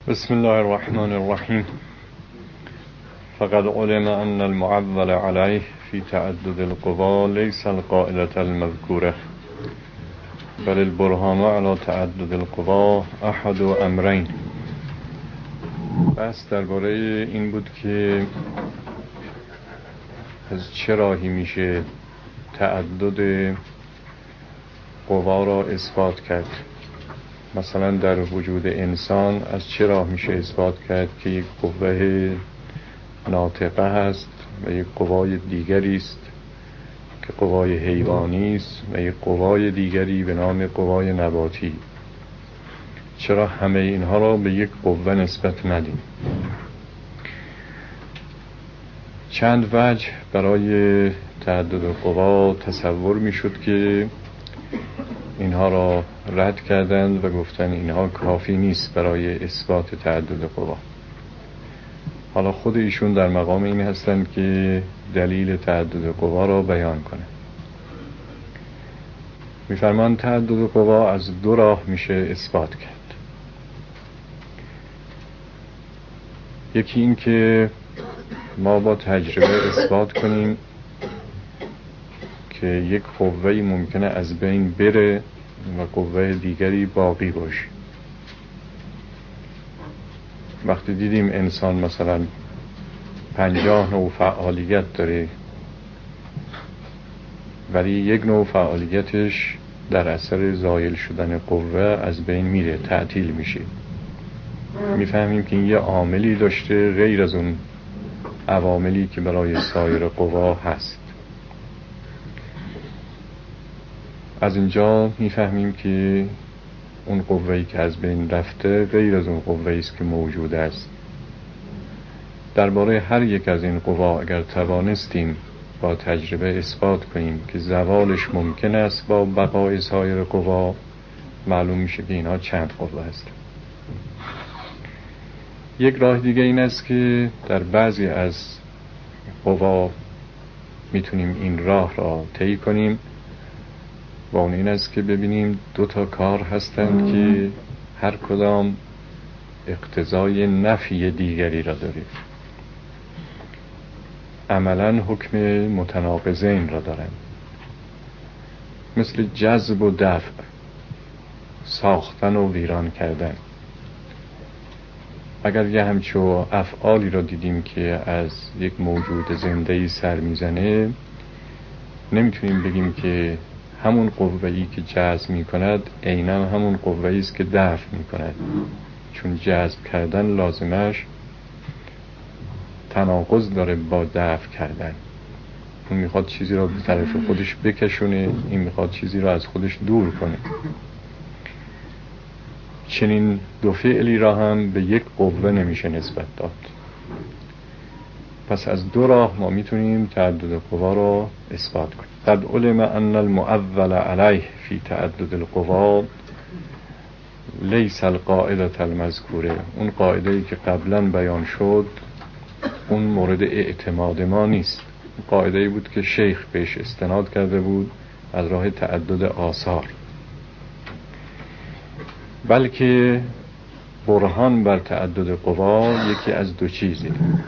بسم الله الرحمن الرحیم. فقد علم ان المعول عليه في تعدد القوى ليس القاعدة المذكورة بل البرهان على تعدد القوى احد امرين. بس درباره این بود که از چه راهی میشه تعدد قوا را اثبات کرد. مثلا در وجود انسان از چه راه میشه اثبات کرد که یک قوه ناطقه هست و یک قوای دیگری است که قوای حیوانی است و یک قوای دیگری به نام قوای نباتی. چرا همه اینها را به یک قوه نسبت ندیم؟ چند وجه برای تعدد قوا تصور میشد که اینها را رد کردند و گفتن اینها کافی نیست برای اثبات تعدد قوا. حالا خود ایشون در مقام این هستند که دلیل تعدد قوا را بیان کنند. می‌فرمایند تعدد قوا از دو راه میشه اثبات کرد. یکی این که ما با تجربه اثبات کنیم که یک قوه‌ای ممکنه از بین بره و قوه دیگری باقی باشه. وقتی دیدیم انسان مثلا 50 نوع فعالیت داره ولی یک نوع فعالیتش در اثر زایل شدن قوه از بین میره، تعطیل میشه، میفهمیم که این یه عاملی داشته غیر از اون عواملی که برای سایر قوا هست. از اینجا میفهمیم که اون قوه‌ای که از بین رفته غیر از اون قوه‌ای است که موجود است. درباره هر یک از این قوا اگر توانستیم با تجربه اثبات کنیم که زوالش ممکن است با بقای سایر قوا، معلوم میشه که اینها چند قوا است. یک راه دیگه این است که در بعضی از قوا میتونیم این راه را طی کنیم و اون این است که ببینیم دو تا کار هستند که هر کدام اقتضای نفی دیگری را داره، عملاً حکم متناقضین را دارند، مثل جذب و دفع، ساختن و ویران کردن. اگر یه همچو افعالی را دیدیم که از یک موجود زنده‌ای سر میزنه، نمیتونیم بگیم که همون قوه‌ای که جذب میکند عیناً همون قوه‌ای است که دفع میکند، چون جذب کردن لازمش تناقض داره با دفع کردن. اون میخواد چیزی را به طرف خودش بکشونه، این میخواد چیزی را از خودش دور کنه. چنین دو فعلی را هم به یک قوه نمیشه نسبت داد. پس از دو راه ما میتونیم تعدد قوا را اثبات کنیم. قد علم ان المعول علیه فی تعدد القوا لیس القاعدة المذکوره. اون قاعده‌ای که قبلا بیان شد اون مورد اعتماد ما نیست. قاعده‌ای بود که شیخ بهش استناد کرده بود از راه تعدد آثار، بلکه برهان بر تعدد قوا یکی از دو چیزه.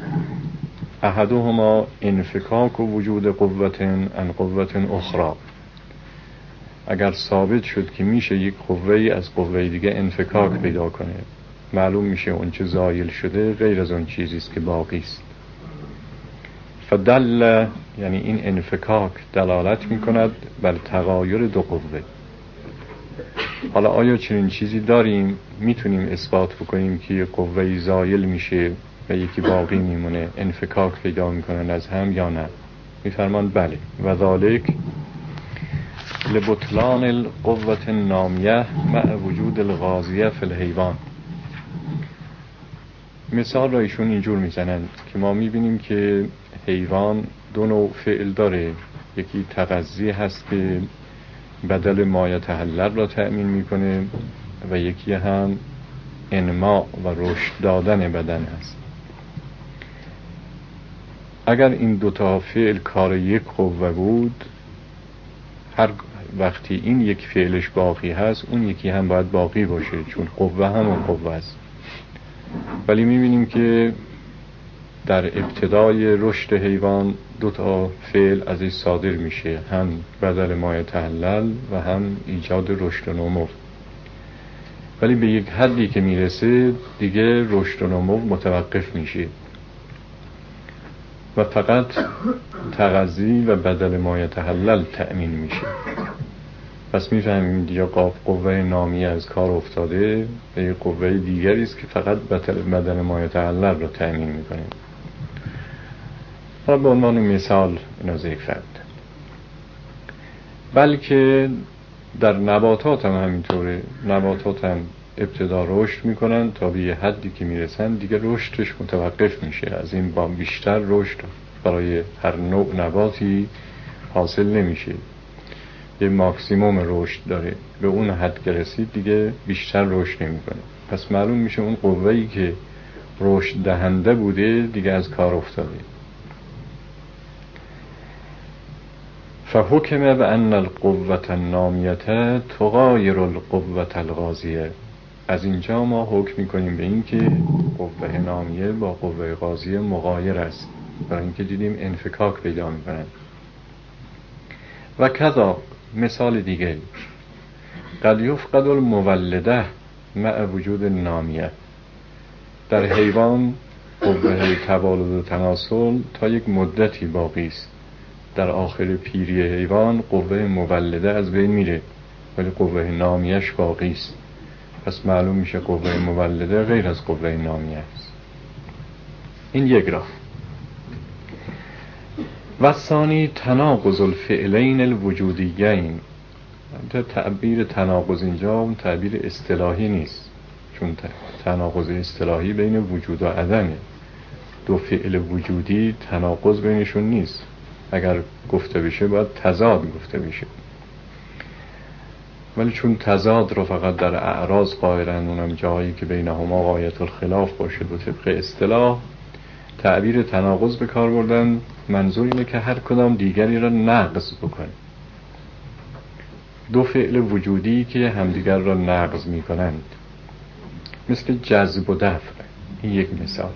احدهما انفکاک و وجود قوة عن قوة اخرى. اگر ثابت شد که میشه یک قوه‌ای از قوه دیگه انفکاک پیدا کنه، معلوم میشه اون چه زایل شده غیر از اون چیزی است که باقی است. فدل، یعنی این انفکاک دلالت میکند بر تغایر دو قوه. حالا آیا چنین چیزی داریم میتونیم اثبات بکنیم که یک قوه‌ای زایل میشه و یکی باقی میمونه، انفکاک پیدا میکنن از هم یا نه؟ میفرمان بله. و ذالک لبطلان القوة النامیه مع وجود الغازیه فی الحیوان. مثال را ایشون اینجور میزنند که ما میبینیم که حیوان دو نوع فعل داره. یکی تغذی هست که بدل ما یتحلل را تأمین میکنه و یکی هم انماء و رشد دادن بدن هست. اگر این دوتا فعل کار یک قوه بود، هر وقتی این یک فعلش باقی هست اون یکی هم باید باقی باشه، چون قوه همون قوه است. ولی میبینیم که در ابتدای رشد حیوان دو تا فعل ازش صادر میشه، هم بدل ما یتحلل و هم ایجاد رشد و نمو. ولی به یک حدی که میرسه دیگه رشد و نمو متوقف میشه و فقط تغذی و بدل ما یتحلل تأمین میشه. پس میفهمیم دیگه قوه نامیه از کار افتاده و یک قوه دیگری است که فقط بدل ما یتحلل رو تأمین میکنه. حالا به عنوان مثال اینا ذکر کردم. بلکه در نباتات هم همینطوره. نباتات هم ابتدا رشد میکنن تا به یه حدی که میرسن دیگه رشدش متوقف میشه. از این با بیشتر رشد برای هر نوع نباتی حاصل نمیشه. یه ماکسیموم رشد داره، به اون حد که رسید دیگه بیشتر رشد نمیکنه. پس معلوم میشه اون قوه‌ای که رشد دهنده بوده دیگه از کار افتاده. فحکم بأن القوة النامیة تغایر القوة الغازیه. از اینجا ما حکم میکنیم به این که قوه نامیه با قوه غازیه مغایر است، برای اینکه دیدیم انفکاک پیدا میکنند. و کذا مثال دیگه، قد یفقد المولده مع وجود نامیه. در حیوان قوه تولد و تناسل تا یک مدتی باقی است. در آخر پیری حیوان قوه مولده از بین میره ولی قوه نامیش باقی است. پس معلوم میشه قوه مولده غیر از قوه نامیه است. این یک راه. و ثانی تناقض الفعلین الوجودیین. تعبیر تناقض اینجا تعبیر اصطلاحی نیست، چون تناقض اصطلاحی بین وجود و عدمه. دو فعل وجودی تناقض بینشون نیست. اگر گفته بشه باید تضاد گفته بشه، ولی چون تضاد رو فقط در اعراض قائلن، اونم جایی که بینهما غایت الخلاف باشه و طبق اصطلاح تعبیر تناقض به کار بردن. منظور اینه که هر کدام دیگری را نقض بکنه. دو فعل وجودی که همدیگر را نقض می کنند، مثل جذب و دفع. این یک مثال.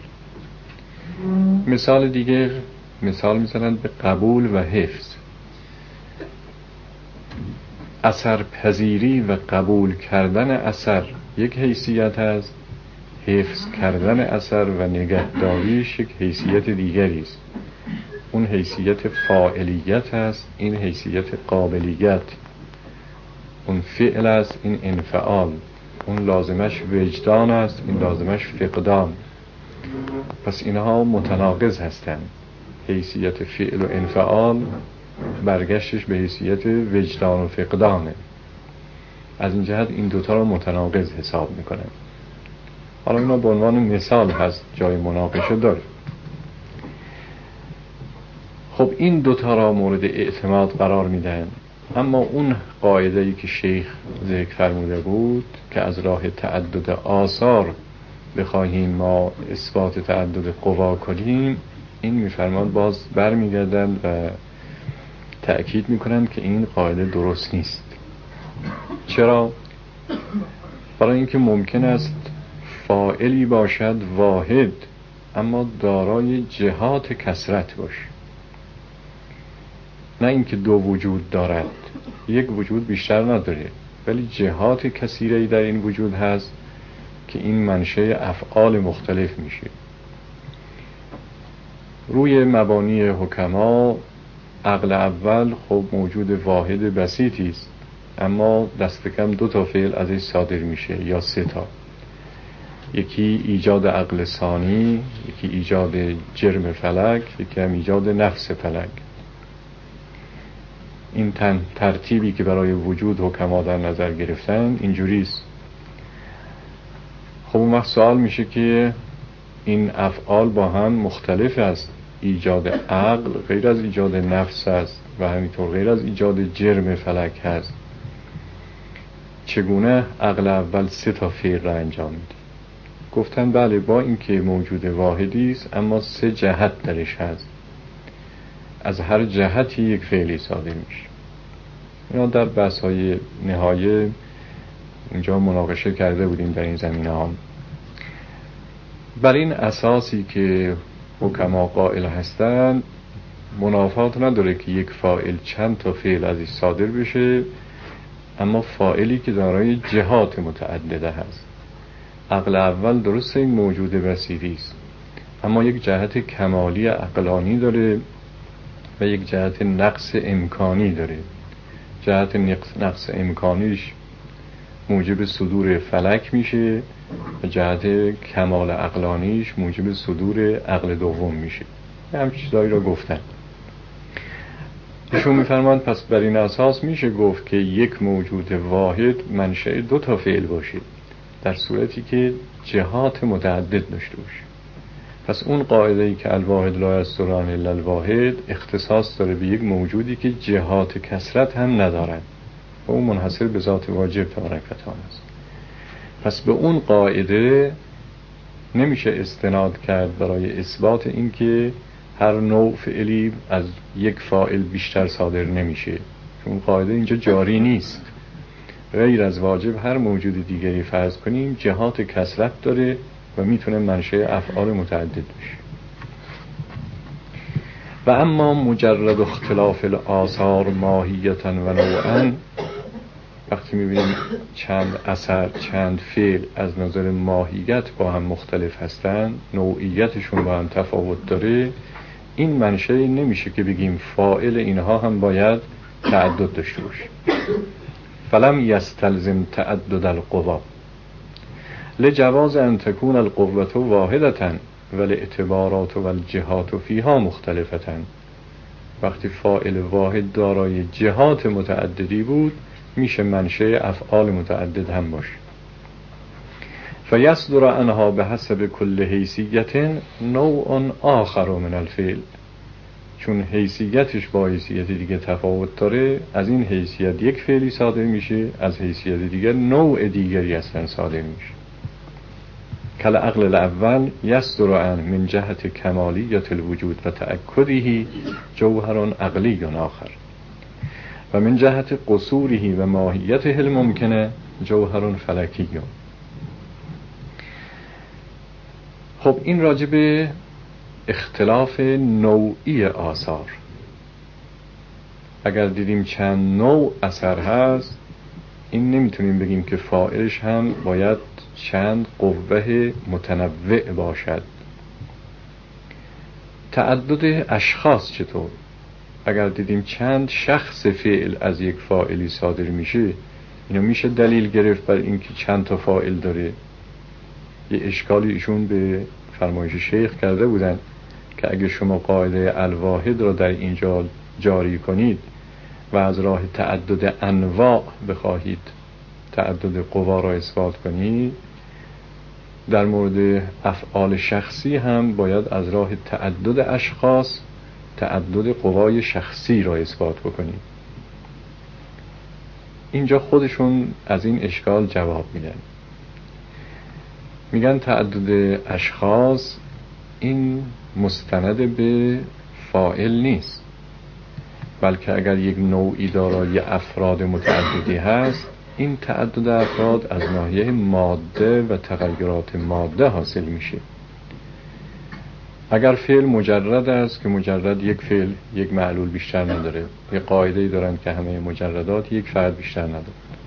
مثال دیگه مثال میزنند به قبول و حفظ. اثر پذیری و قبول کردن اثر یک حیثیت است، حفظ کردن اثر و نگهداریش یک حیثیت دیگری است. اون حیثیت فاعلیت است، این حیثیت قابلیت. اون فعل است، این انفعال. اون لازمش وجدان است، این لازمش فقدان. پس اینها متناقض هستند. حیثیت فعل و انفعال برگشتش به حیثیت وجدان و فقدانه. از این جهت این دوتا رو متناقض حساب میکنن. حالا اینا به عنوان مثال هست، جای مناقشه داره. خب این دوتا را مورد اعتماد قرار میدن. اما اون قاعده‌ای که شیخ ذکر فرموده بود که از راه تعدد آثار بخواهیم ما اثبات تعدد قوا کنیم، این میفرمان باز برمیگردن و تأکید میکنن که این قاعده درست نیست. چرا؟ برای اینکه ممکن است فاعلی باشد واحد اما دارای جهات کثرت باشه. نه اینکه دو وجود دارد، یک وجود بیشتر نداره ولی جهات کثیری در این وجود هست که این منشأ افعال مختلف میشه. روی مبانی حکما عقل اول خب موجود واحد بسیطی است، اما دست کم دو تا فعل ازش صادر میشه یا سه تا. یکی ایجاد عقل ثانی، یکی ایجاد جرم فلک، یکی هم ایجاد نفس فلک. این ترتیبی که برای وجود حکما در نظر گرفتن اینجوریست. خب اون وقت سوال میشه که این افعال با هم مختلف است. ایجاد عقل غیر از ایجاد نفس است و همینطور غیر از ایجاد جرم فلک هست. چگونه عقل اول سه تا فعل را انجام میده؟ گفتن بله، با اینکه موجود واحدی است اما سه جهت درش هست، از هر جهتی یک فعلی صادر میشه. اینا در بحث‌های نهایه اونجا مناقشه کرده بودیم در این زمینه ها. بر این اساسی که حکما قائل هستند منافات نداره که یک فاعل چند تا فعل ازش صادر بشه، اما فاعلی که دارای جهات متعدده هست. عقل اول درسته این موجود بصیری است، اما یک جهت کمالی عقلانی داره و یک جهت نقص امکانی داره. جهت نقص امکانیش موجب صدور فلک میشه و جهت کمال عقلانیش موجب صدور عقل دوم میشه. همچین چیزایی را گفتن. ایشون میفرماند پس بر این اساس میشه گفت که یک موجود واحد منشأ دو تا فعل باشه، در صورتی که جهات متعدد داشته باشه. پس اون قاعده‌ای که الواحد لا یستران الا الواحد اختصاص داره به یک موجودی که جهات کثرت هم ندارد و اون منحصر به ذات واجب تبارک و تعالی است. پس به اون قاعده نمیشه استناد کرد برای اثبات این که هر نوع فعلی از یک فاعل بیشتر صادر نمیشه، چون قاعده اینجا جاری نیست. غیر از واجب هر موجود دیگری فرض کنیم جهات کثرت داره و میتونه منشأ افعال متعدد بشه. و اما مجرد اختلاف الآثار ماهیتا و نوعا، وقتی میبینیم چند اثر چند فعل از نظر ماهیت با هم مختلف هستن، نوعیتشون با هم تفاوت داره، این منشأ نمیشه که بگیم فاعل اینها هم باید تعدد داشته باشه. فلم یستلزم تعدد القوا لجواز ان تكون القوة واحدة والاعتبارات والجهات فيها مختلفة. وقتی فاعل واحد دارای جهات متعددی بود میشه منشأ افعال متعدد هم باشه. فیصدر عنها بحسب كل حیثیت نوع آخر من الفعل، چون حیثیتش با حیثیت دیگه تفاوت داره، از این حیثیت یک فعلی صادر میشه، از حیثیت دیگر نوع دیگری اصلا صادر میشه. کل عقل الاول یصدر عن من جهت کمالیت الوجود و تأکده جوهر عقلی آخر و من جهت قصوره و ماهیته الممکنه جوهر فلکی. خب این راجب اختلاف نوعی آثار. اگر دیدیم چند نوع اثر هست، این نمیتونیم بگیم که فاعلش هم باید چند قوه متنوع باشد. تعدد اشخاص چطور؟ اگر دیدیم چند شخص فعل از یک فاعلی صادر میشه، اینو میشه دلیل گرفت بر اینکه چند تا فاعل داره. یه اشکالی ایشون به فرمایش شیخ کرده بودن که اگه شما قاعده الواحد را در اینجا جاری کنید و از راه تعدد انواع بخواهید تعدد قوا را اثبات کنید، در مورد افعال شخصی هم باید از راه تعدد اشخاص تعدد قوای شخصی را اثبات بکنید. اینجا خودشون از این اشکال جواب میدن. میگن تعدد اشخاص این مستند به فاعل نیست، بلکه اگر یک نوعی دارای افراد متعددی هست، این تعدد افراد از ناحیه ماده و تغیرات ماده حاصل میشه. اگر فعل مجرد است که مجرد یک فعل یک معلول بیشتر نداره، یک قاعده‌ای دارن که همه مجردات یک فرد بیشتر نداره.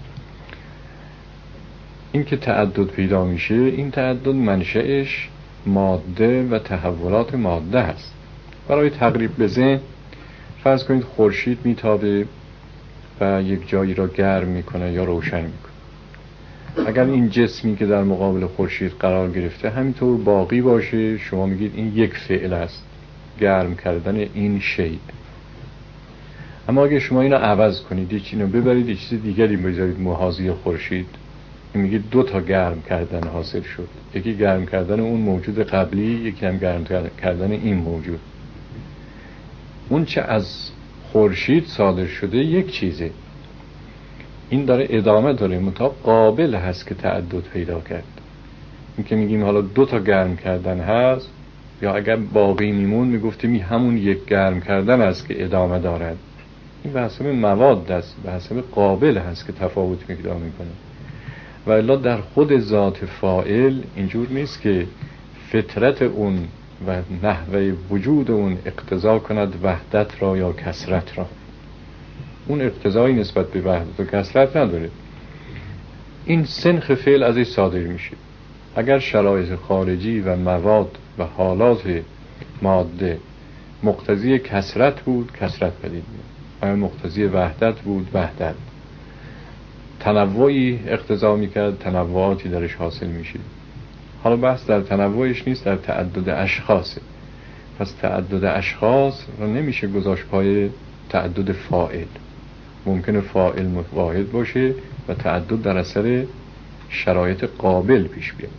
این که تعدد پیدا میشه، این تعدد منشأش ماده و تحولات ماده هست. برای تقریب به ذهن فرض کنید خورشید میتابه و یک جایی را گرم میکنه یا روشن میکنه. اگر این جسمی که در مقابل خورشید قرار گرفته همینطور باقی باشه، شما میگید این یک فعل است، گرم کردن این شیء. اما اگه شما اینو عوض کنید، اینو ببرید یه چیز دیگری بذارید موازی خورشید، میگید دو تا گرم کردن حاصل شد، یکی گرم کردن اون موجود قبلی، یکی هم گرم کردن این موجود. اون چه از خورشید صادر شده یک چیزه، این داره ادامه داره، منتها قابل هست که تعدد پیدا کرد. این که میگیم حالا دو تا گرم کردن هست، یا اگر باقی میمون میگفتیم همون یک گرم کردن است که ادامه دارد. این به حسب مواد است، به حسب قابل هست که تفاوت پیدا میکنه. و الا در خود ذات فاعل اینجور نیست که فطرت اون و نحوه وجود اون اقتضا کند وحدت را یا کثرت را. اون اقتضایی نسبت به وحدت و کثرت نداره. این سنخ فعل ازش صادر میشه. اگر شرایط خارجی و مواد و حالات ماده مقتضی کثرت بود، کثرت پدید میاد. اگر مقتضی وحدت بود، وحدت. تنوعی اقتضا میکرد، تنوعاتی درش حاصل میشه. حالا بحث در تنوعش نیست، در تعدد اشخاصه. پس تعدد اشخاص رو نمیشه گذاشت پای تعدد فاعل. ممکنه فاعل واحد باشه و تعدد در اثر شرایط قابل پیش بیاد.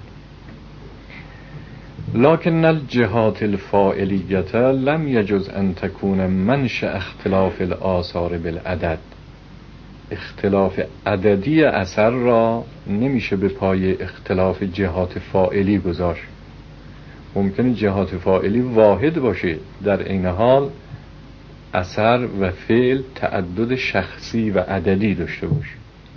لكن الجهات الفاعلیت لم یجز ان تکون منشأ اختلاف الآثار بالعدد. اختلاف عددی اثر را نمیشه به پای اختلاف جهات فاعلی گذاشت. ممکنه جهات فاعلی واحد باشه، در عین حال اثر و فعل تعدد شخصی و عددی داشته باشه.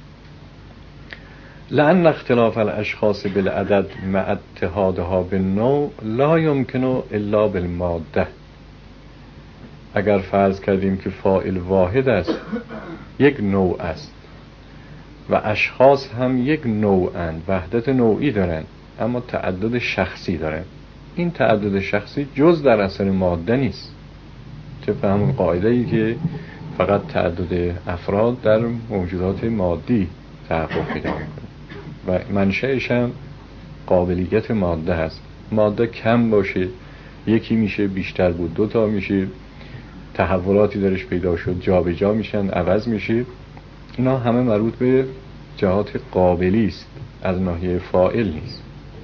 لأن اختلاف الاشخاص بالعدد مع اتحادها بالنوع لا يمكن الا بالماده. اگر فرض کردیم که فاعل واحد است، یک نوع است، و اشخاص هم یک نوعند، وحدت نوعی دارن، اما تعدد شخصی دارن، این تعدد شخصی جز در اثر ماده نیست. طبق همون قاعده ای که فقط تعدد افراد در موجودات مادی تحقق پیدا میکنه و منشأش هم قابلیت ماده هست. ماده کم باشه یکی میشه، بیشتر بود دوتا میشه، تحولاتی درش پیدا شد، جا به جا میشن، عوض میشه. اینا همه مربوط به جهات قابلی است، از ناحیه فاعل نیست.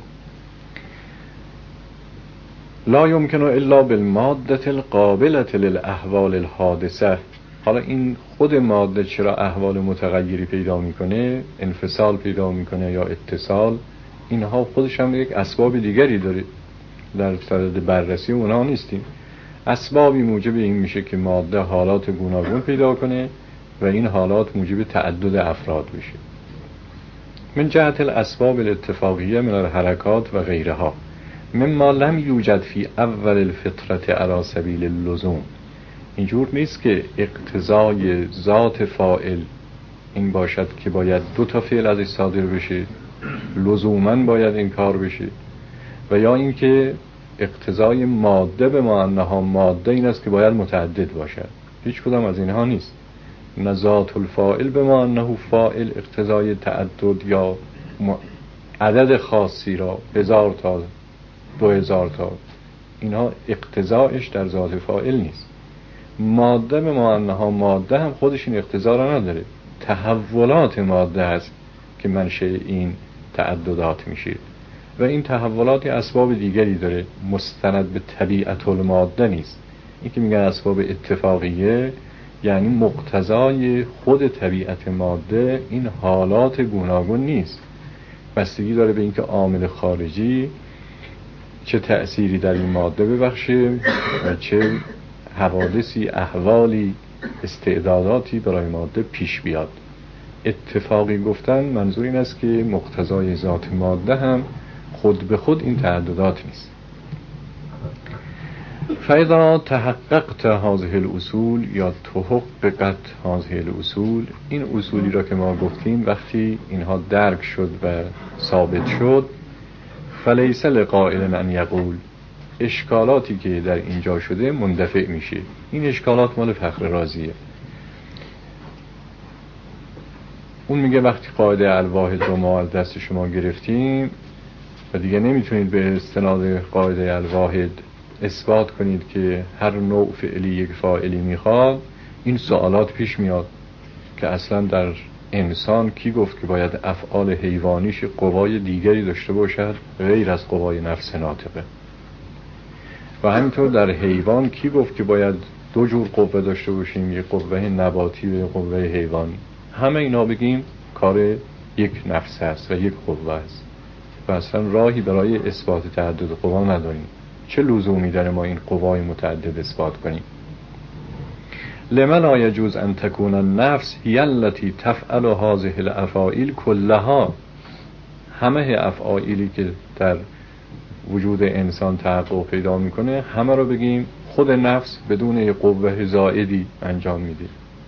لا يمكن الا بالماده القابله للاحوال الحادثه. حالا این خود ماده چرا احوال متغیری پیدا میکنه، انفصال پیدا میکنه یا اتصال، اینها خودش هم یک اسباب دیگری داره، در صدد بررسی اونها نیستیم. اسبابی موجب این میشه که ماده حالات گوناگون پیدا کنه و این حالات موجب تعدد افراد بشه. من جهت الاسباب الاتفاقیه من الحرکات و غیرها مما لم یوجد فی اول الفطرة علی سبیل اللزوم. اینجور نیست که اقتضای ذات فاعل این باشد که باید دو تا فعل ازش صادر بشه، لزوماً باید این کار بشه، و یا اینکه اقتضای ماده به معناها ماده این است که باید متعدد باشد. هیچ کدام از اینها نیست. نه ذات الفاعل به معناه فاعل اقتضای تعدد یا عدد خاصی را 1000 تا 2000 تا، اینها اقتضایش در ذات فاعل نیست. ماده به معناها ماده هم خودش این اقتضا را نداره. تحولات ماده است که منشأ این تعددات میشه و این تحولات اسباب دیگری داره، مستند به طبیعت الماده نیست. این که میگن اسباب اتفاقیه یعنی مقتضای خود طبیعت ماده این حالات گوناگون نیست، بستگی داره به اینکه عامل خارجی چه تأثیری در این ماده ببخشه و چه حوادثی، احوالی، استعداداتی برای ماده پیش بیاد. اتفاقی گفتن منظور این است که مقتضای ذات ماده هم خود به خود این تعددات نیست. فاذا تحققت هذه الاصول یا تحققت هذه الاصول، این اصولی را که ما گفتیم وقتی اینها درک شد و ثابت شد، فلیس لقائل ان یقول، اشکالاتی که در اینجا شده مندفع میشه. این اشکالات مال فخر رازیه. اون میگه وقتی قاعده الواحد رو ما از دست شما گرفتیم و دیگه نمیتونید به استناد قاعده الواحد اثبات کنید که هر نوع فعلی یک فاعلی میخواد، این سوالات پیش میاد که اصلا در انسان کی گفت که باید افعال حیوانیش قوای دیگری داشته باشد غیر از قوای نفس ناطقه، و همینطور در حیوان کی گفت که باید دو جور قوه داشته باشیم، یک قوه نباتی و یک قوه حیوانی. همه اینا بگیم کار یک نفس است و یک قوه است و اصلا راهی برای اثبات تعدد قوا نداریم. چه لزومی داره ما این قوای متعدد اثبات کنیم؟ لمن لا یجوز ان تکون النفس هی التي تفعل هذه الافاعیل كلها. همه افعالی که در وجود انسان تحقق پیدا میکنه، همه رو بگیم خود نفس بدون یک قوه زائدی انجام میده.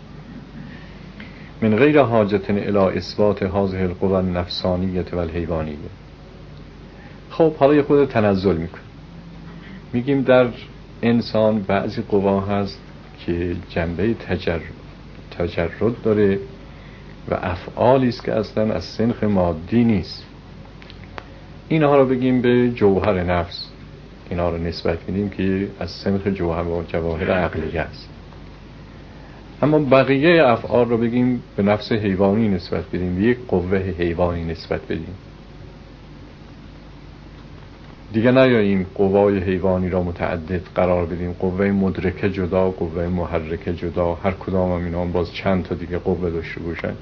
من غیر حاجت الی اثبات هذه القوى النفسانیه و الحیوانیه. خب حالا یه خود تنزل میکنه، میگیم در انسان بعضی قوا هست که جنبه تجرد داره و افعالی است که اصلا از سنخ مادی نیست. اینها رو بگیم به جوهر نفس، اینها رو نسبت میدیم که از سنخ جوهر و جواهر عقلیه است. اما بقیه افعال رو بگیم به نفس حیوانی نسبت بدیم، یک قوه حیوانی نسبت بدیم. دیگه نیاییم قوای حیوانی را متعدد قرار بدیم، قوه مدرکه جدا، قوه محرکه جدا، هر کدام هم اینا باز چند تا دیگه قوه داشته باشند.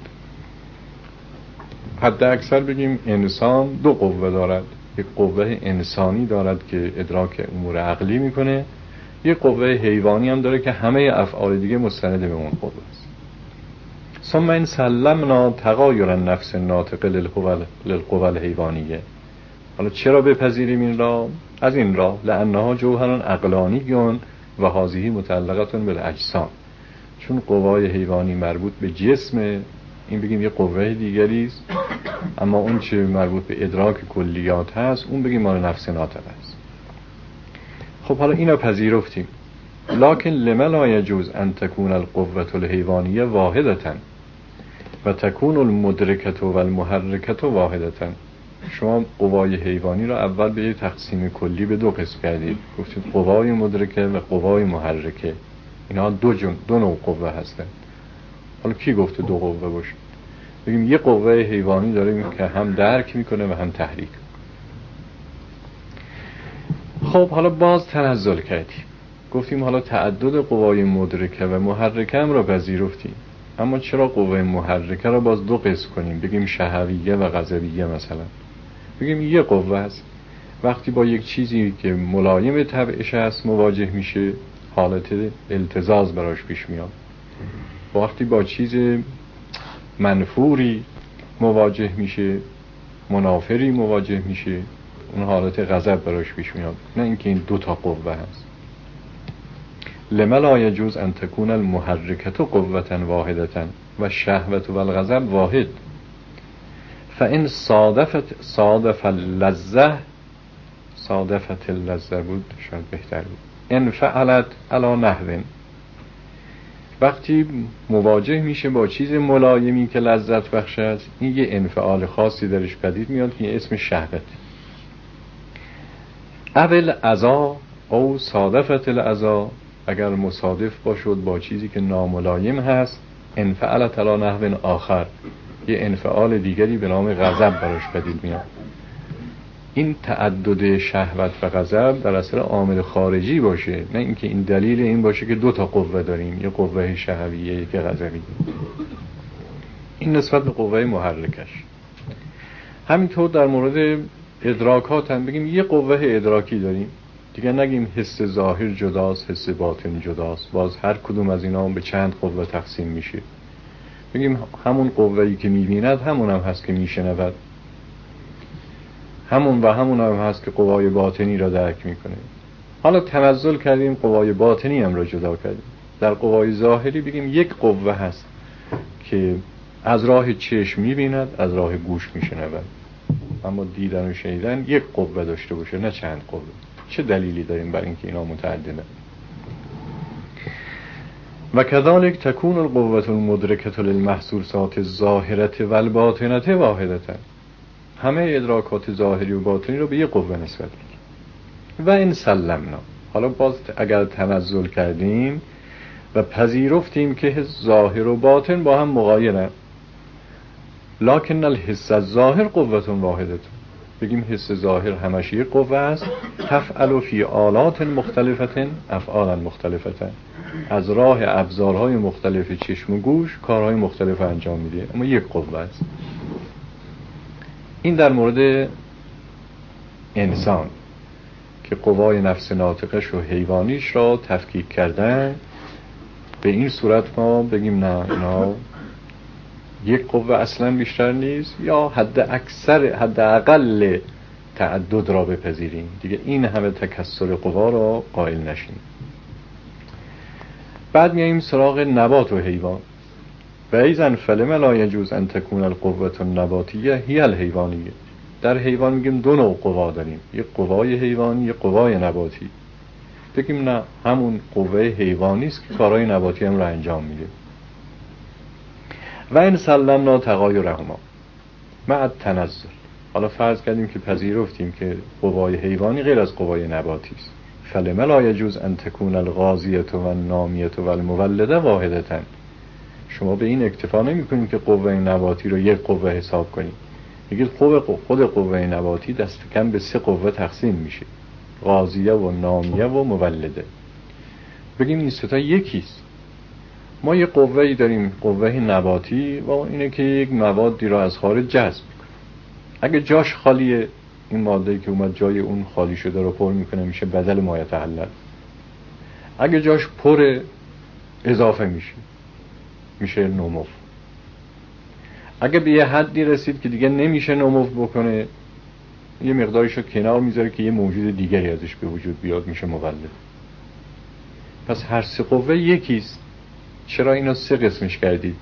حد اکثر بگیم انسان دو قوه دارد، یک قوه انسانی دارد که ادراک امور عقلی میکنه، یک قوه حیوانی هم داره که همه افعال دیگه مستند به اون قوه است. ثم ان سلمنا تغایر النفس الناطقه للقوى الحیوانیه. حالا چرا بپذیریم این را؟ از این راه لانها جوهران عقلانیون و هذه متعلقه بالاجسام. چون قوای حیوانی مربوط به جسم، این بگیم یه قوه دیگری است، اما اون چه مربوط به ادراک کلیات هست اون بگیم مال نفس ناطقه است. خب حالا اینو پذیرفتیم، لکن لما لا یجوز ان تکون القوة الحیوانیه واحدة و تکون المدرکة و المحرکة واحدة. شما قوای حیوانی را اول به یه تقسیم کلی به دو قسم کردید، گفتید قوای مدرکه و قوای محرکه، اینها دو نوع قوه هستند. حالا کی گفته دو قوه باشه؟ بگیم یه قوه حیوانی داریم که هم درک میکنه و هم تحریک. خب حالا باز تنزل کردیم، گفتیم حالا تعدد قوای مدرکه و محرکه هم را پذیرفتیم، اما چرا قوه محرکه را باز دو قسم کنیم، بگیم شهویه و غضبیه مثلا؟ بگیم یه قوه است، وقتی با یک چیزی که ملایم طبعش است مواجه میشه حالت التزاز براش پیش میاد، وقتی با چیز منفوری مواجه میشه، منافری مواجه میشه، اون حالت غضب براش پیش میاد. نه اینکه این دو تا قوه هست. لما لا یجوز ان تکون المحرکة قوة واحدة و الشهوة و الغضب واحد. فان صادف اللذة بود شاید بهتر بود، انفعلت علی نحو، وقتی مواجه میشه با چیز ملایمی که لذت بخش است، این یه انفعال خاصی درش پدید میاد که اسم شهوت. اول عزا او صادفت العزا، اگر مصادف باشد با چیزی که ناملایم هست، انفعلت علی نحو آخر، یه انفعال دیگری به نام غضب براش پدید میاد. این تعدد شهوت و غضب در اصل عامل خارجی باشه، نه اینکه این دلیل این باشه که دو تا قوه داریم، یه قوه شهویه یک غضبی. این نسبت به قوه محرکش. همینطور در مورد ادراکات هم بگیم یه قوه ادراکی داریم، دیگه نگیم حس ظاهر جداست حس باطن جداست، باز هر کدوم از اینا هم به چند قوه تقسیم میشه. بگیم همون قوه‌ای که میبیند همون هم هست که میشنود، همون هم هست که قوای باطنی را درک میکنه. حالا تنزل کردیم قوای باطنی هم را جدا کردیم. در قوای ظاهری بگیم یک قوه هست که از راه چشم میبیند، از راه گوش میشنود، اما دیدن و شنیدن یک قوه داشته باشه نه چند قوه. چه دلیلی داریم برای اینکه اینا متعددن؟ و كذلك تكون القوة المدركة للمحسوسات الظاهرة والباطنة واحدة. همه ادراکات ظاهری و باطنی رو به یک قوه نسبت میدیم. و این سلمنا، حالا باز اگر تنزل کردیم و پذیرفتیم که ظاهر و باطن با هم مغایرن، لکن الحس الظاهر قوة واحدة، بگیم حس ظاهر همش یک قوه است، تفعل فی آلات مختلفة افعالا مختلفة، از راه ابزارهای مختلف چشم و گوش کارهای مختلف انجام میده، اما یک قوه است. این در مورد انسان که قوای نفس ناطقش و حیوانیش را تفکیک کردن. به این صورت ما بگیم نه، اینا یک قوه اصلا بیشتر نیست، یا حد اقل تعدد را بپذیریم، دیگه این همه تکثر قوا را قائل نشیم. بعد میاییم سراغ نبات و حیوان. و ایزن فلم لا یجوز ان تکون القوة النباتیه هی الحیوانیه. در حیوان میگیم دو نوع قوا داریم، یک قوای حیوانی، یک قوای نباتی. بگیم نه، همون قوه حیوانی است که کارهای نباتی هم را انجام میده. و ان سلمنا تغایرهما مع التنزل. حالا فرض کردیم که پذیرفتیم که قوای حیوانی غیر از قوای نباتی است. فلم لا یجوز ان تکون الغازیه و النامیه و المولده واحدة. شما به این اکتفا نمی‌کنید که قوه نباتی رو یک قوه حساب کنید. میگید خود قوه نباتی دست کم به 3 قوه تقسیم میشه، غازیه و نامیه و مولده. بگیم این سه تا یکیست. ما یه قوه‌ای داریم، قوه نباتی، و اینه که یک موادی را از خارج جذب می‌کنه. اگه جاش خالیه، این ماده‌ای که اومد جای اون خالی شده رو پر می‌کنه، میشه بدل ما یتحلل. اگه جاش پر، اضافه میشه نمو. اگه به یه حدی رسید که دیگه نمیشه نمو بکنه، یه مقداریشو کنار میذاره که یه موجود دیگری ازش به وجود بیاد، میشه مولد. پس هر 3 قوه یکیست. چرا اینا 3 قسمش کردید؟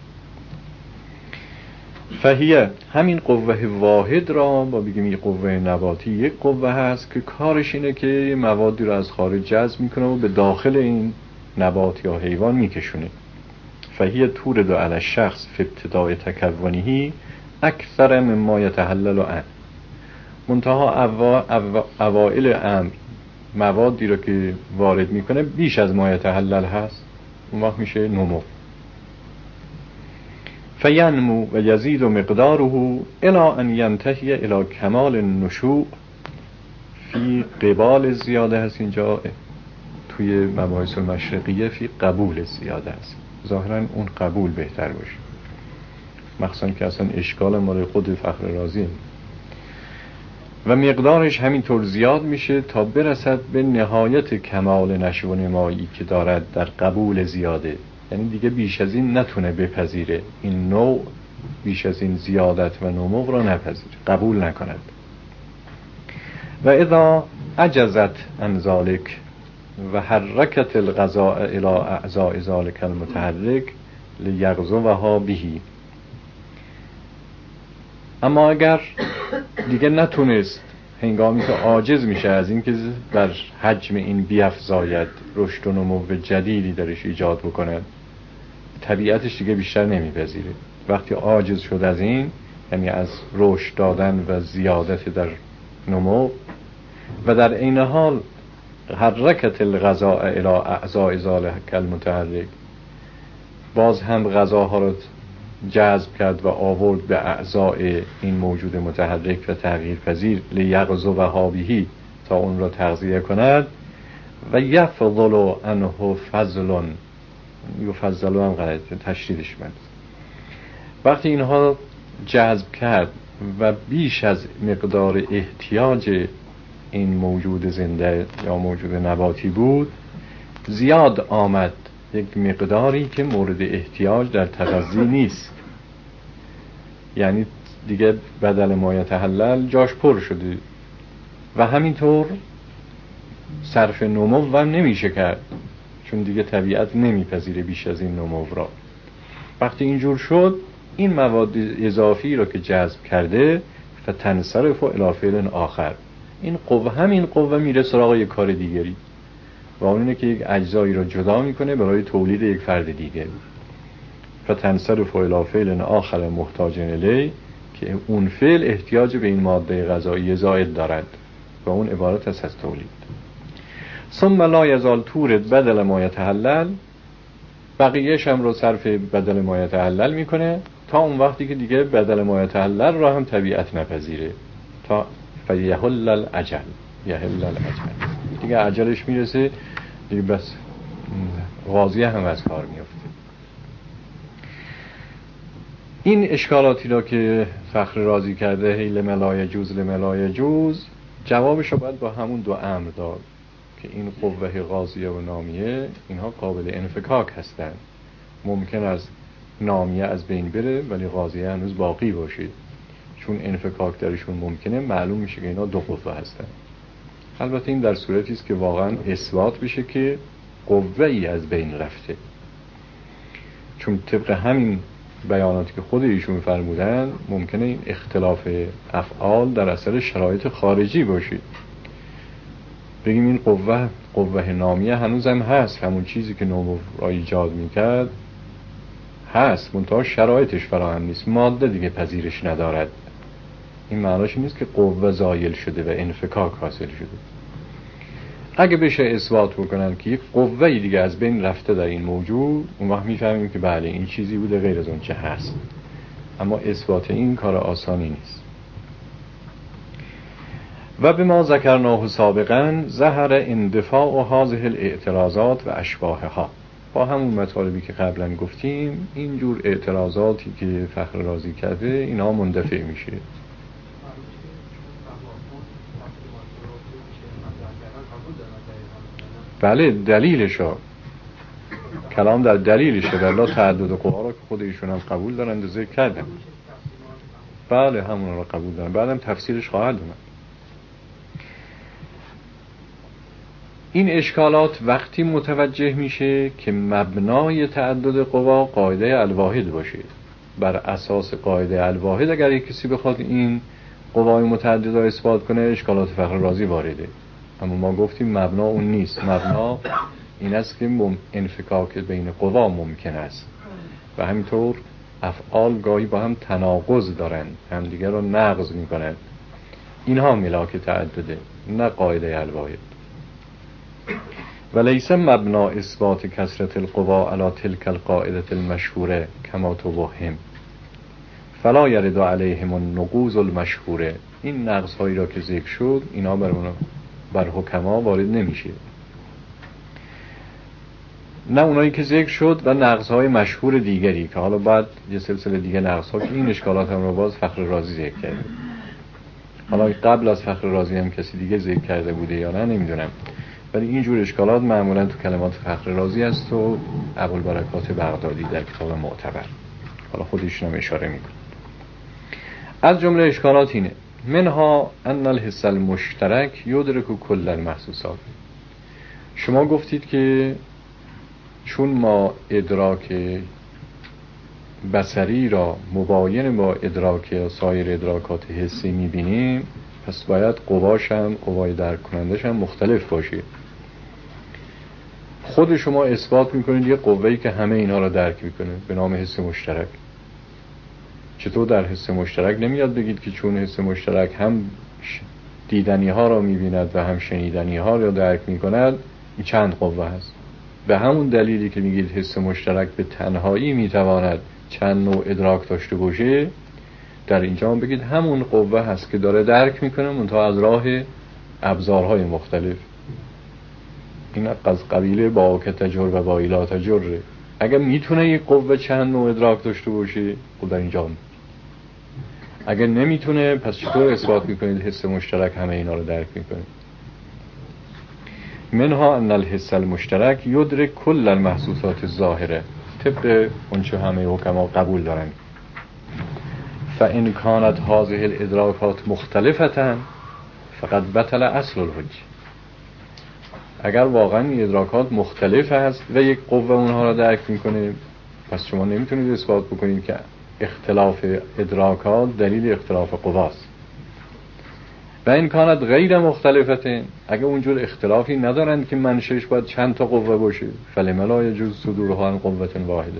فهیه، همین قوه واحد را با بگیم یه قوه نباتی یک قوه هست که کارش اینه که موادی رو از خارج جذب میکنه و به داخل این نبات یا حیوان میکشونه. فهیه تورد علی الشخص فی ابتداء تکونهی اکثر مما یتحلل عنه. منتها اوائل امر موادی رو که وارد میکنه بیش از ما یتحلل هست، اون وقت میشه نمو. فینمو و یزید مقداره الی ان ینتهی الی کمال النشوء فی قبال زیاده هست. اینجا توی مباحث المشرقیه فی قبول زیاده هست. ظاهرا اون قبول بهتر باشه، مخصوصا که اصلا اشکال مال خود فخر رازی. و مقدارش همینطور زیاد میشه تا برسد به نهایت کمال نشو و نمایی که دارد در قبول زیاده. یعنی دیگه بیش از این نتونه بپذیره، این نوع بیش از این زیادت و نمو را نپذیره، قبول نکند. و اذا عجزت عن ذلك و حرکت الغذاء الى اعضاء ذلك المتحرک لیغزوها به. اما اگر دیگه نتونست، هنگامی که عاجز میشه از این که بر حجم این بیفزاید، رشد و نمو جدیدی درش ایجاد بکنه، طبیعتش دیگه بیشتر نمیپذیره. وقتی عاجز شد از این، یعنی از رشد دادن و زیادت در نمو، و در این حال حرکت الغذاء الى اعضاء ذلك المتحرک، باز هم غذاها رو جذب کرد و آورد به اعضای این موجود متحرک و تغییر پذیر، لیغزوها به، تا اون را تغذیه کند. و یفضل عنه فضل، یفضل هم غلط، تشدیدش بند. وقتی اینها جذب کرد و بیش از مقدار احتیاج این موجود زنده یا موجود نباتی بود، زیاد آمد یک مقداری که مورد احتیاج در تغذیه نیست. یعنی دیگه بدل ما یتحلل جاش پر شده و همینطور صرف نمو هم نمیشه کرد، چون دیگه طبیعت نمیپذیره بیش از این نمو را. وقتی اینجور شد، این مواد اضافی را که جذب کرده فتنصرف الی فعل آخر، این قوه، همین قوه میره سراغ یک کار دیگری، و اون اینه که یک اجزایی را جدا میکنه برای تولید یک فرد دیگه. فتنصرف الی فعل آخر محتاج الیه، که اون فعل احتیاج به این ماده غذایی زائد دارد و اون عبارت است از تولید. ثم لا یزال تورد بدل ما یتحلل، بقیه‌اش هم رو صرف بدل ما یتحلل میکنه تا اون وقتی که دیگه بدل ما یتحلل را هم طبیعت نپذیره، تا فیحل الاجل، یحل الاجل، دیگه اجلش میرسه دیگه، بس غازیه هم از کار میفته. این اشکالاتی را که فخر رازی کرده، هی لما یجوز لما یجوز، جوابش رو باید با همون 2 امر داد که این قوه غازیه و نامیه اینها قابل انفکاک هستند. ممکن است نامیه از بین بره ولی غازیه هنوز باقی باشه، چون انفکاک درشون ممکنه، معلوم میشه که اینا دو قوه هستن. البته این در صورتی است که واقعا اثبات بشه که قوه ای از بین رفته، چون طبق همین بیاناتی که خود ایشون فرمودن ممکنه این اختلاف افعال در اثر شرایط خارجی باشه. بگیم این قوه نامیه هنوزم هست، همون چیزی که نوح را ایجاد میکرد هست، منتها شرایطش فراهم نیست، ماده دیگه پذیرش ندارد. این معناش نیست که قوه زایل شده و انفکاک حاصل شده. اگه بشه اثبات بکنن که یک قوه دیگه از بین رفته در این موجود، اون وقت میفهمیم که بله این چیزی بوده غیر از اون چه هست. اما اثبات این کار آسانی نیست. و به ما ذکرناه سابقا ظهر اندفاع هذه الاعتراضات و اشباهها. با همون مطالبی که قبلا گفتیم اینجور اعتراضاتی که فخر رازی کرده اینا مندفع میشه. بله دلیلشو کلام در دلیلشه، والله تعدد قوا را که خود ایشون هم قبول دارن و ذکر کردن. بله همون را قبول دارن، بعدم تفسیرش خواهد اومد. این اشکالات وقتی متوجه میشه که مبنای تعدد قوا قاعده الواحد باشه. بر اساس قاعده الواحد اگر یک کسی بخواد این قوای متعدد را اثبات کنه، اشکالات فخر رازی وارده. اما ما گفتیم مبنا اون نیست. مبنا این است که انفکاک بین قوا ممکن است و همینطور افعال گاهی با هم تناقض دارن، همدیگر رو نقض میکنن. اینها ملاک تعدده، نه قاعده الواحد. ولیس مبنا اثبات کثرت القوا علی تلک القاعده المشهوره کما توهم فلا یرد علیهم النقوض المشهوره. این نقض هایی را که ذکر شد اینا بر حکما وارد نمیشه، نه اونایی که ذکر شد و نقض های مشهور دیگری که حالا بعد یه سلسله دیگه نقض ها که این اشکالات هم رو باز فخر رازی ذکر کرده. حالا قبل از فخر رازی هم کسی دیگه ذکر کرده بوده یا نه نمیدونم، ولی اینجور اشکالات معمولا تو کلمات فخر رازی است و ابوالبرکات بغدادی در کتاب معتبر، حالا خودشون هم اشاره میکنه. از جمله اشکالات اینه: منها ان الحس المشترک یدرک کل المحسوسات. شما گفتید که چون ما ادراک بصری را مباین با ادراک سایر ادراکات حسی میبینیم، پس باید قواش هم قوای درک کنندش هم مختلف باشه. خود شما اثبات میکنید یه قوه‌ای که همه اینا را درک میکنه به نام حس مشترک. چطور در حس مشترک نمیاد بگید که چون حس مشترک هم دیدنی ها را میبیند و هم شنیدنی ها را درک میکند، این چند قوه هست؟ به همون دلیلی که میگید حس مشترک به تنهایی میتواند چند نوع ادراک داشته باشه، در اینجا هم بگید همون قوه هست که داره درک میکنه منتها از راه ابزارهای مختلف. این از قبیله با که تجر و با ایلا تجره. اگر میتونه یک قوه چند نوع ادراک داشته باشه، خب در اینجا هم. اگر نمیتونه، پس چطور اثبات میکنید حس مشترک همه اینا رو درک میکنه؟ منها ان الحس المشترک یدرک کل المحسوسات الظاهره، طبق اونچه همه حکما قبول دارن. فان کانت هذه الادراکات مختلفه فقد بطل اصل الحج. اگر واقعا این ادراکات مختلف هست و یک قوه اونها را درک میکنه، پس شما نمیتونید اثبات بکنید که اختلاف ادراکات دلیل اختلاف قواست. و این کانت غیر مختلفته، اگه اونجور اختلافی ندارند که منشأش باید چند تا قوه باشه، فلم لا یجوز صدورها عن قوة واحده.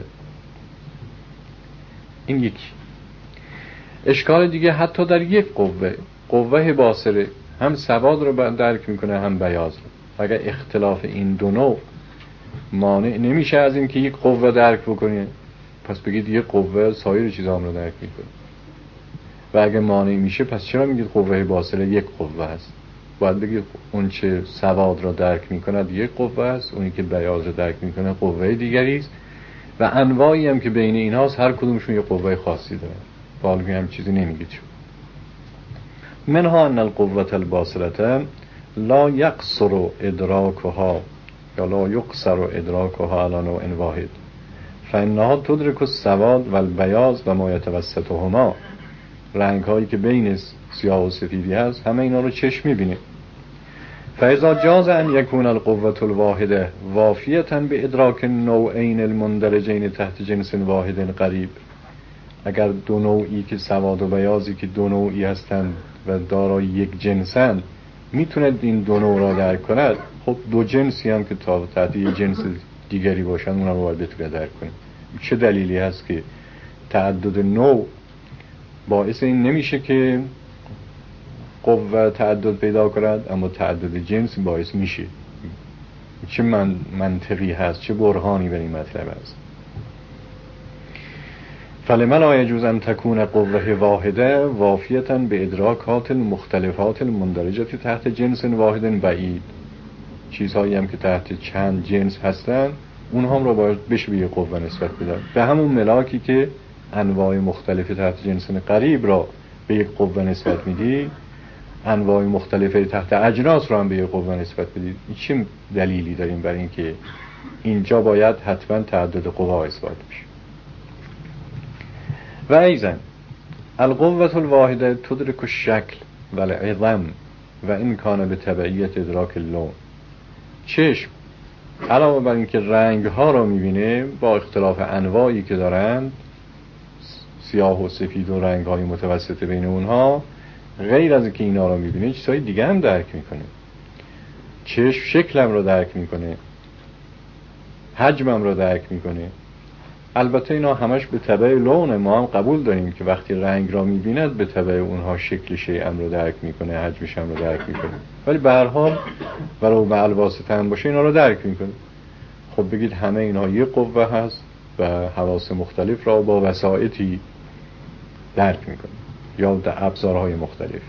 این یکی. اشکال دیگه حتی در یک قوه باصره هم سواد رو درک میکنه هم بیاض رو. اگر اختلاف این دو نوع مانع نمیشه از این که یک قوه درک بکنه، پس بگید یک قوه سایر چیزا هم رو درک میکنه. و اگه مانع میشه، پس چرا میگید قوه باصره یک قوه هست؟ باید بگید اون چه سواد را درک میکند یک قوه است، اونی که بیاض را درک میکنه قوه دیگری است و انواعی هم که بین اینهاست هر کدومشون یک قوه خاصی داره. بالگی هم چیزی نمیگید شو. منها ان القوة الباصرة لا يقصر ادراكها یا لا يقصر ادراكها على نوع واحد فانها تدرك السواد والبياض وما يتوسطهما رنگ هایی که بین سیاه و سفیدی هست، همه اینا رو چشم میبینه. فاذا جاز ان یکون القوة الواحده وافیة به ادراک نوعین المندرجین تحت جنس واحد قریب، اگر دو نوعی که سواد و بیاضی که دو نوعی هستند و دارای یک جنسند میتوند این دو نوع را درک کند، خب دو جنسی هم که تحت یک جنس دیگری باشند اونها رو باید بتونه درک کنه. چه دلیلی هست که تعدد نوع باعث این نمیشه که قوه تعدد پیدا کند، اما تعدد جنس باعث میشه؟ چه منطقی هست، چه برهانی بر این مطلب هست؟ فلما لا يجوز ان تكون قوه واحده وافیة به ادراکات المختلفات المندرجه تحت جنس واحد بعید، چیزهایی هم که تحت چند جنس هستن اونها هم رو باید بشه به قوه نسبت بدن، به همون ملاکی که انواع مختلف تحت جنس قریب را به یک قوه نسبت میدی، انواع مختلفه تحت اجناس را هم به یک قوه نسبت بدید. چه دلیلی داریم برای این که اینجا باید حتما تعدد قوا اثبات بشه؟ و ایضا القوة الواحده تدرک الشکل و العظم و این کان به تبعیت ادراک اللون. چشم علاوه بر اینکه رنگ ها را میبینه با اختلاف انواعی که دارند، سیاه و سفید و رنگ های متوسط بین اونها، غیر از اینکه اینا را میبینه چیزهای دیگه هم درک میکنه. چشم شکلم را درک میکنه، حجمم را درک میکنه. البته اینا همش به تبع لون، ما هم قبول داریم که وقتی رنگ را میبیند به تبع اونها شکل شیئم را درک میکنه، حجمش هم را درک میکنه، ولی به هر حال ولو به الواسطه هم باشه اینا را درک میکنه. خب بگید همه اینا یک قوه هست و حواس مختلف را با وسائطی درک میکنه یا در ابزارهای مختلف.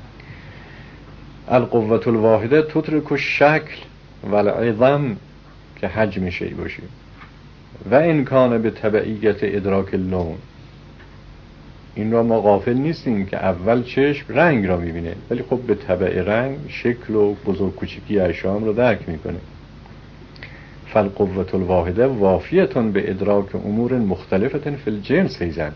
القوة الواحده تدرک الشکل و العظم که حجم شیء باشه و امکان به تبعیت ادراک اللون. این را ما غافل نیستیم که اول چشم رنگ را میبینه ولی خب به تبع رنگ شکل و بزرگ کوچکی اشیاء را درک میکنه. فالقوة الواحده وافیة به ادراک امور مختلفة فی الجنس ایضا.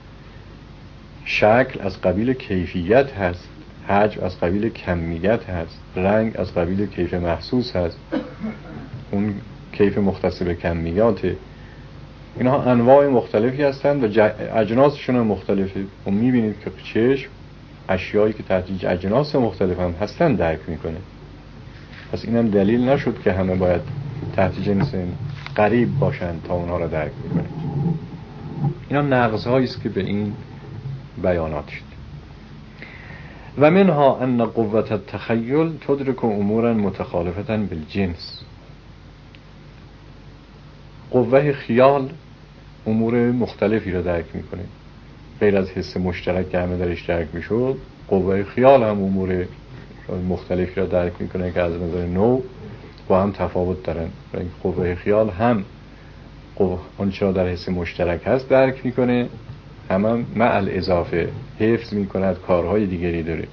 شکل از قبیل کیفیت هست، حجم از قبیل کمیت هست، رنگ از قبیل کیف محسوس هست، اون کیف مختص به کمیاته. اینها انواع مختلفی هستند و اجناسشون هم مختلفه و میبینید که چشم اشیایی که تحت اجناس مختلف هم هستن درک میکنه. پس اینم دلیل نشد که همه باید تحت جنس قریب باشند تا اونها را درک میکنه. اینا نقض هایی است که به این بیانات شد. و منها ان قوة التخیل تدرک امورا متخالفة بالجنس. قوه خیال امور مختلفی را درک میکنه، غیر از حس مشترک که همه درش درک میشد، قوه خیال هم امور مختلفی را درک میکنه که از نظر نوع با هم تفاوت دارن. قوه خیال هم آنچه را در حس مشترک هست درک میکنه، هم مع الاضافه حفظ میکند کارهای دیگری داره.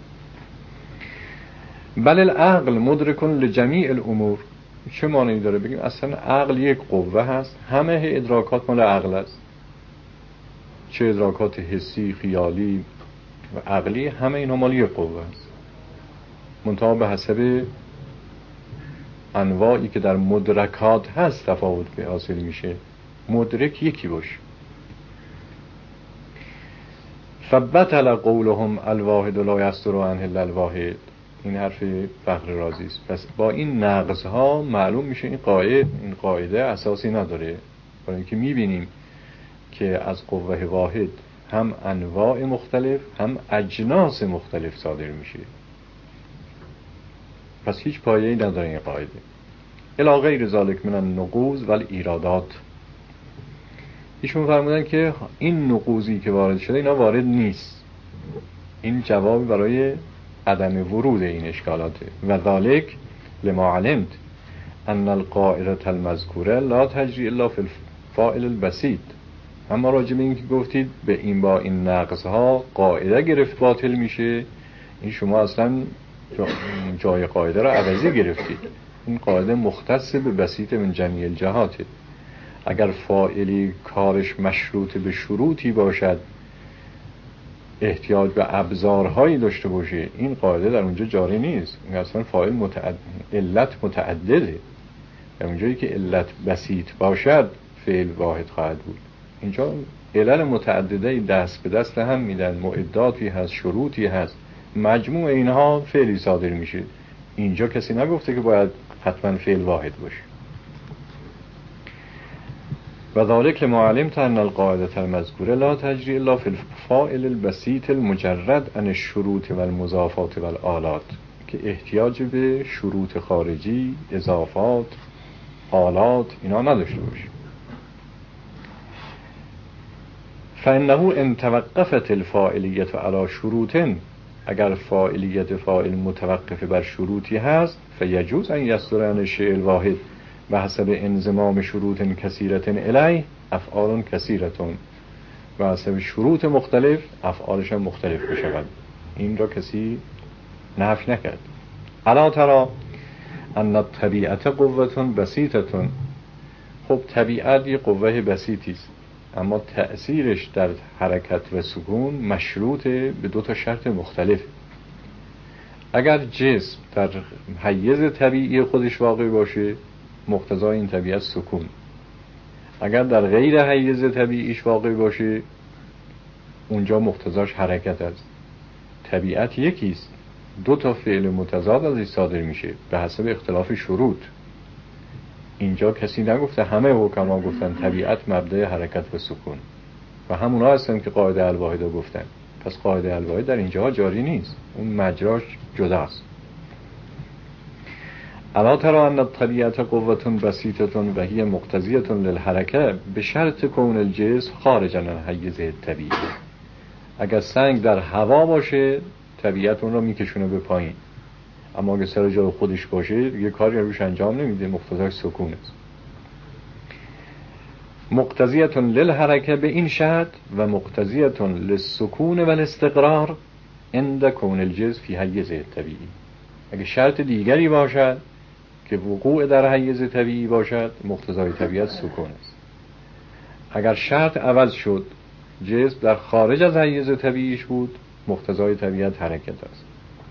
بل العقل مدرک لجمیع الامور. چه معنی داره بگیم اصلا عقل یک قوه هست، همه ادراکات مال عقل است، چه ادراکات حسی، خیالی و عقلی، همه اینا مال یک قوه است، منتها به حسب انواعی که در مدرکات هست تفاوت که حاصل میشه. مدرک یکی باشه. فبطل قولهم الواحد لا یصدر عنه الا الواحد. این حرف فخر رازی است. پس با این نقض‌ها معلوم میشه این قاعده اساسی نداره، برای اینکه میبینیم که از قوه واحد هم انواع مختلف هم اجناس مختلف صادر میشه. پس هیچ پایه‌ای نداره این قاعده. الی غیر ذلک من النقوض و الایرادات. ایشون فرمودن که این نقوضی که وارد شده اینا وارد نیست. این جواب برای عدم ورود این اشکالاته. و ذلک لما علمت ان القاعده المذکوره لا تجری الا فی الفاعل البسیط. اما راجع به این که گفتید به این با این نقض‌ها قاعده گرفت باطل میشه، این شما اصلا جای قاعده را عوضی گرفتید. این قاعده مختص به بسیط من جمیع الجهاته. اگر فاعلی کارش مشروط به شروطی باشد احتیاج به ابزارهایی داشته باشه، این قاعده در اونجا جاری نیست. اون اصلا فاعل علت متعدده. در اونجایی که علت بسیط باشد فعل واحد خواهد بود. اینجا علل متعدده دست به دست هم میدن، معداتی هست، شروطی هست، مجموع اینها فعلی صادر میشه. اینجا کسی نگفته که باید حتما فعل واحد باشه. و ذالک لما علمت ان القاعده المذکوره لا تجری الا فی الفاعل البسیط المجرد عن الشروط والمضافات والآلات، که احتیاج به شروط خارجی، اضافات، آلات اینا نداشته باشه. فانه ان توقفت الفاعلیت علی شروط، اگر فاعلیت فاعل متوقف بر شروطی هست، فیجوز ان یصدر عن الشیء الواحد و حسب انضمام شروط کثیرة الیه افعال کثیرة، و حسب شروط مختلف افعالش هم مختلف بشود. این را کسی نفی نکرد. الا ترى ان الطبیعت قوة بسیطة، خب طبیعت یه قوه بسیطی است، اما تأثیرش در حرکت و سکون مشروط به دو تا شرط مختلف. اگر جسم در حیز طبیعی خودش واقع باشه، مقتضای این طبیعت سکون. اگر در غیر حیز طبیعیش واقع باشه، اونجا مقتضاش حرکت است. طبیعت یکیست، دو تا فعل متضاد ازش صادر میشه به حسب اختلاف شروط. اینجا کسی نگفته، همه حکما گفتن طبیعت مبدأ حرکت و سکون، و همونا هستن که قاعده الواحده گفتن. پس قاعده الواحد در اینجا جاری نیست، اون مجراش جداست. الا ترى ان الطبیعت قوة بسیطة و هی مقتضیة للحرکه بشرط کون الجسم خارجا عن حیز طبیعی. اگر سنگ در هوا باشه طبیعت اون رو میکشونه به پایین، اما اگه سر جای خودش باشه دیگه کاری روش انجام نمیده، مقتضای سکون است. مقتضیة للحرکه به این شرط و مقتضیة للسکون و الاستقرار عند کون الجسم فی حیز طبیعی. اگه شرط دیگری باشد که وقوع در حیز طبیعی باشد، مقتضای طبیعت سکون است. اگر شرط عوض شد، جسم در خارج از حیز طبیعیش بود، مقتضای طبیعت حرکت است.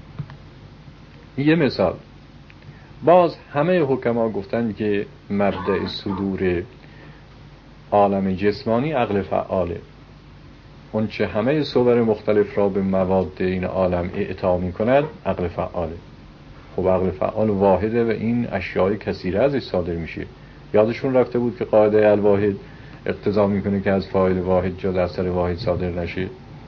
یه مثال، باز همه حکما گفتن که مبدأ صدور عالم جسمانی عقل فعاله. اون چه همه صور مختلف را به مواد این عالم اعطا می کند عقل فعاله. خب عقل فعال واحده و این اشیاء کثیره ازش صادر میشه. یادشون رفته بود که قاعده الواحد اقتضا میکنه که از فاعل واحد جز اثر واحد صادر نشه.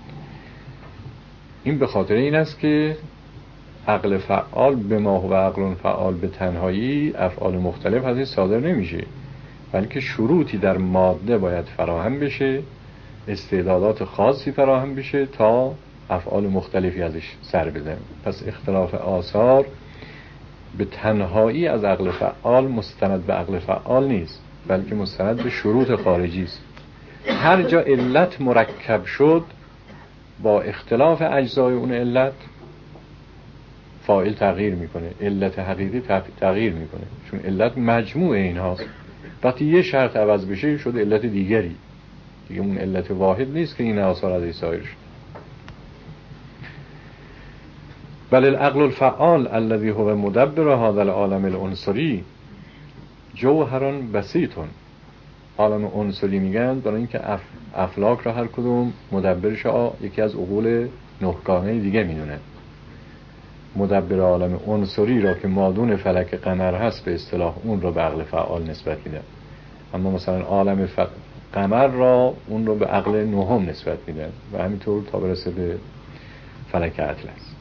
این به خاطر این است که عقل فعال به ما هو عقل فعال به تنهایی افعال مختلف ازش صادر نمیشه، بلکه شروطی در ماده باید فراهم بشه، استعدادات خاصی فراهم بشه تا افعال مختلفی ازش سر بزنه. پس اختلاف آثار به تنهایی از عقل فعال مستند به عقل فعال نیست، بلکه مستند به شروط خارجی است. هر جا علت مرکب شد با اختلاف اجزای اون علت فاعل تغییر میکنه، علت حقیقی تغییر میکنه، چون علت مجموع اینهاست. وقتی یه شرط عوض بشه شد علت دیگری، دیگه اون علت واحد نیست که این آثار ازش ظاهر شد. بل العقل الفعال الذي هو مدبر هذا العالم العنصری جوهر بسیط. عالم عنصری میگن برای اینکه افلاک را هر کدوم مدبرش یکی از عقول نهگانه دیگه میدونه. مدبر عالم عنصری را که مادون فلک قمر هست به اصطلاح اون را به عقل فعال نسبت میدن، اما مثلا عالم قمر را اون رو به عقل نهم نسبت میدن و همینطور تا برسه به فلک اطلس.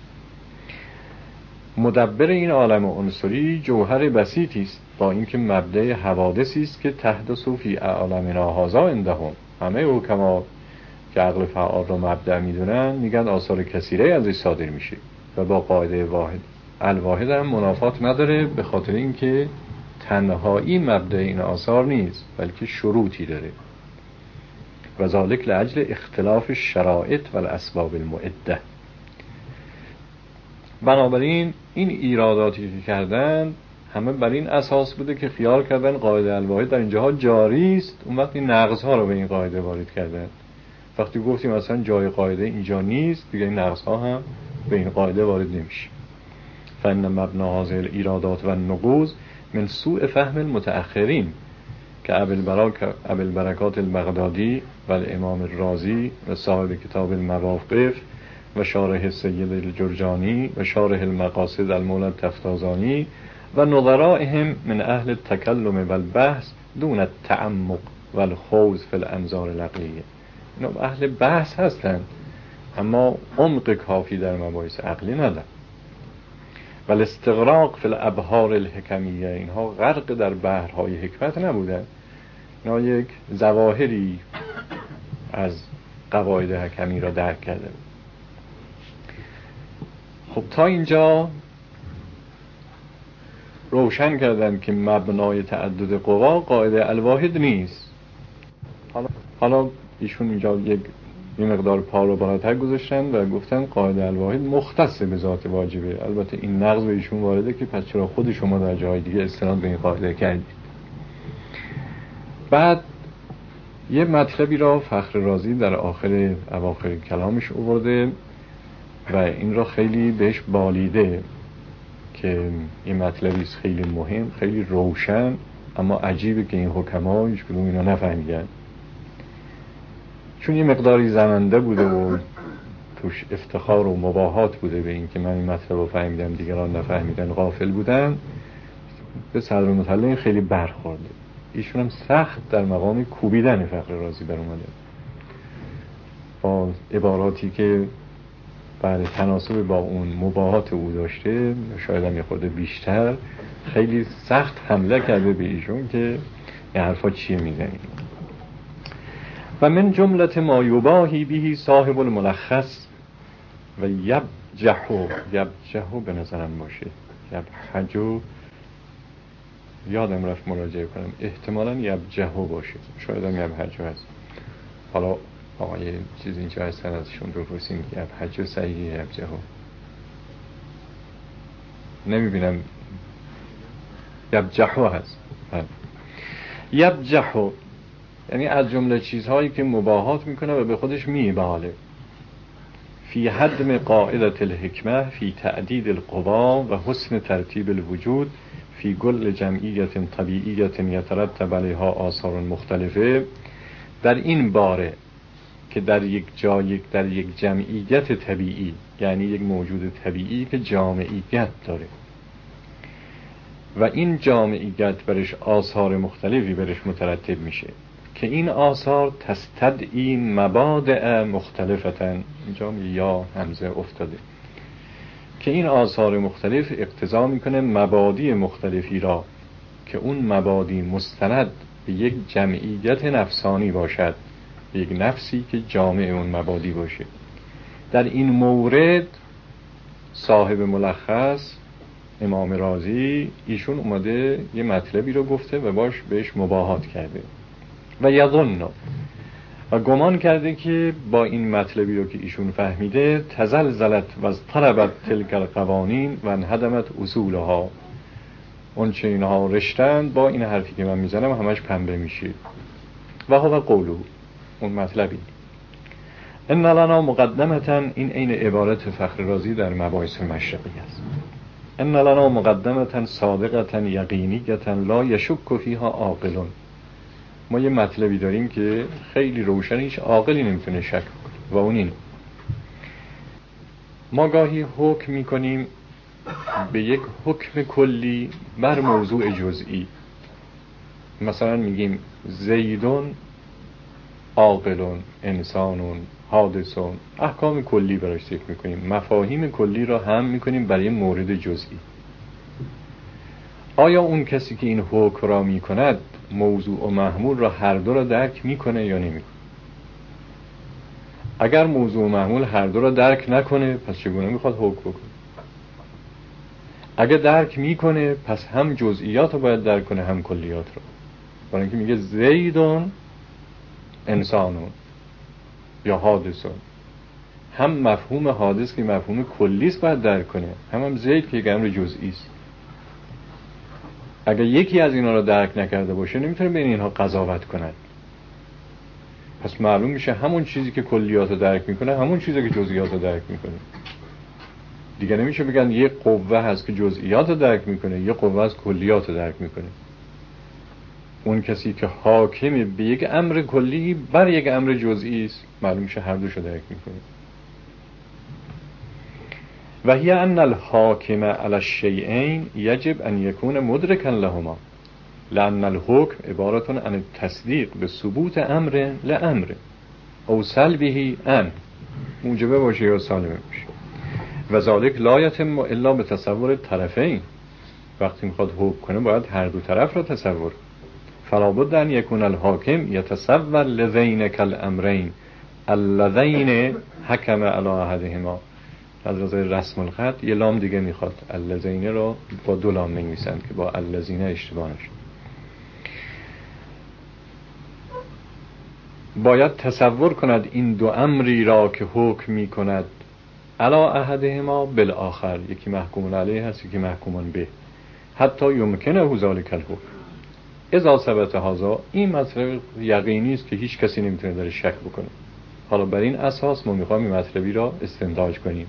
مدبر این عالم عنصری جوهر بسیطی است، با اینکه مبدأ حوادثی است که تحدث فی عالمنا هذا عندهم. همه حکما که عقل فعال رو مبدأ میدونن میگن آثار کثیره ازش صادر میشه و با قاعده واحد الواحد هم منافات نداره، به خاطر اینکه تنهایی مبدأ این آثار نیست بلکه شروطی داره. و ذالک لاجل اختلاف الشرائط و الاسباب المعده. بنابراین این ایراداتی که کردن همه بر این اساس بوده که خیال کردن قاعده الواحد در اینجاها جاری است، اون وقت این نقض ها رو به این قاعده وارد کردن. وقتی گفتیم مثلا جای قاعده اینجا نیست، دیگه این نقص ها هم به این قاعده وارد نمیشه. فإن مبنا هذه الإيرادات والنقوص من سوء فهم المتأخرين كأبي البركات البغدادي والإمام الرازي وصاحب كتاب المواقف وشارح السيد الجرجاني وشارح المقاصد المولى التفتازاني ونظرائهم من أهل التكلم والبحث دون التعمق والخوض في الأنظار العقلية. اینا اهل بحث هستند اما عمق کافی در مباحث عقلی ندارن. والاستغراق فی الابحار الحکمیه، اینها غرق در بحرهای حکمت نبودن، اینها یک ظواهری از قواعد حکمی را درک کرده بود. خب تا اینجا روشن کردن که مبنای تعدد قوا قاعده الواحد نیست. حالا ایشون اینجا یه مقدار پا رو بالاتر گذاشتن و گفتن قاعده الواحد مختص به ذات واجبه. البته این نقض به ایشون وارده که پس چرا خود شما در جای دیگه استناد به این قاعده کردید. بعد یه مطلبی را فخر رازی در اواخر کلامش آورده و این را خیلی بهش بالیده که این مطلبی است خیلی مهم، خیلی روشن، اما عجیبه که این حکما هیچ کدوم اینا نفهمیدن، چون یه مقداری زننده بوده و توش افتخار و مباهات بوده به این که من این مطلب رو فهمیدم دیگران نفهمیدن، غافل بودن. به صدر مطلع خیلی برخورده. ایشون هم سخت در مقام کوبیدن فخر رازی بر اومده با عباراتی که برای تناسب با اون مباهات او داشته، شاید هم یه خورده بیشتر، خیلی سخت حمله کرده به ایشون که این حرفا چیه میزنی. و من جملت ما یباهی بهی صاحب الملخص و یبجحو به نظرم باشه، یبحجو یادم رفت مراجعه کنم، احتمالاً یبجحو باشه، شاید هم یبحجو هست. حالا آقای چیز اینجا هستن ازشون بپرسیم یبحجو صحیح یبجحو نمیبینم، یبجحو هست. یبجحو یعنی از جمله چیزهایی که مباهات میکنه و به خودش میباله. فی هدم قاعدة الحکمه فی تعدید القوا و حسن ترتیب الوجود فی کل جمعیت طبیعیت یترتب علیها آثار مختلفه. در این باره که در یک جمعیت طبیعی، یعنی یک موجود طبیعی که جامعیت داره و این جامعیت برش آثار مختلفی برش مترتب میشه که این آثار تستدعی مبادئ مختلفتن، اینجا یا همزه افتاده، که این آثار مختلف اقتضا میکنه مبادی مختلفی را که اون مبادی مستند به یک جمعیت نفسانی باشد، به یک نفسی که جامع اون مبادی باشه. در این مورد صاحب ملخص امام رازی ایشون اومده یه مطلبی رو گفته و بهش مباهات کرده و یظن و گمان کرده که با این مطلبی رو که ایشون فهمیده تزلزلت و اضطربت تلک القوانین و انهدمت اصولها، اون چه اینها رشتن با این حرفی که من میزنم همش پنبه میشه. و هو قولو، اون مطلبی ان لنا مقدمتا، این عین عبارت فخر رازی در مباحث مشرقی است. ان لنا مقدمتا صادقتا یقینیتا لا یشک فیها عاقل، ما یه مطلبی داریم که خیلی روشن، هیچ عاقلی نمیتونه شک کنه و اون این: ما گاهی حکم میکنیم به یک حکم کلی بر موضوع جزئی. مثلا میگیم زیدون عاقلون انسانون حادثون، احکام کلی براش ذکر میکنیم، مفاهیم کلی را هم میکنیم برای مورد جزئی. آیا اون کسی که این حکم را میکند موضوع و محمول را هر دو را درک میکنه یا نمیکنه؟ اگر موضوع و محمول هر دو را درک نکنه پس چگونه میخواد حکم بکنه؟ اگر درک میکنه پس هم جزئیات رو باید درک کنه هم کلیات رو. برای اینکه میگه زیدون انسانون یا حادثون، هم مفهوم حادث که مفهوم کلیست باید درک کنه، هم زید که یک امر جزئی است. اگر یکی از اینا رو درک نکرده باشه نمیتونه بین اینها قضاوت کند. پس معلوم میشه همون چیزی که کلیات رو درک میکنه همون چیزی که جزئیات رو درک میکنه. دیگه نمیشه بگن یه قوه هست که جزئیات رو درک میکنه، یه قوه هست کلیات رو درک میکنه. اون کسی که حاکم به یک امر کلی بر یک امر جزئی است، معلوم میشه هر دوشو درک میکنه. و هی ان الحاکم علی الشیئین یجب ان یکون مدرکا لهما لأن الحکم عبارة عن التصدیق به ثبوت امر لامر او سلبه ان، موجبه باشه یا سالبه باشه. و ذالک لا یتم الا به تصور طرفین، وقتی میخواد حکم کنه باید هر دو طرف را تصور. فلا بد ان یکون الحاکم یتصور لذینک الامرین اللذین حکم علی احدهما. از نظر رسم الخط یه لام دیگه میخواد، اللذین را با دو لام نمیسند که با اللذین اشتباه نشه. باید تصور کند این دو امری را که حکم می کند علی احدهما بالآخر، یکی محکوم علیه هست یکی محکوم به، حتی یمکنه ذلک الحکم اذا ثبت هذا. این مطلب یقینی است که هیچ کسی نمیتونه در شک بکنه. حالا بر این اساس ما میخوایم این مطلبی را استنتاج کنیم.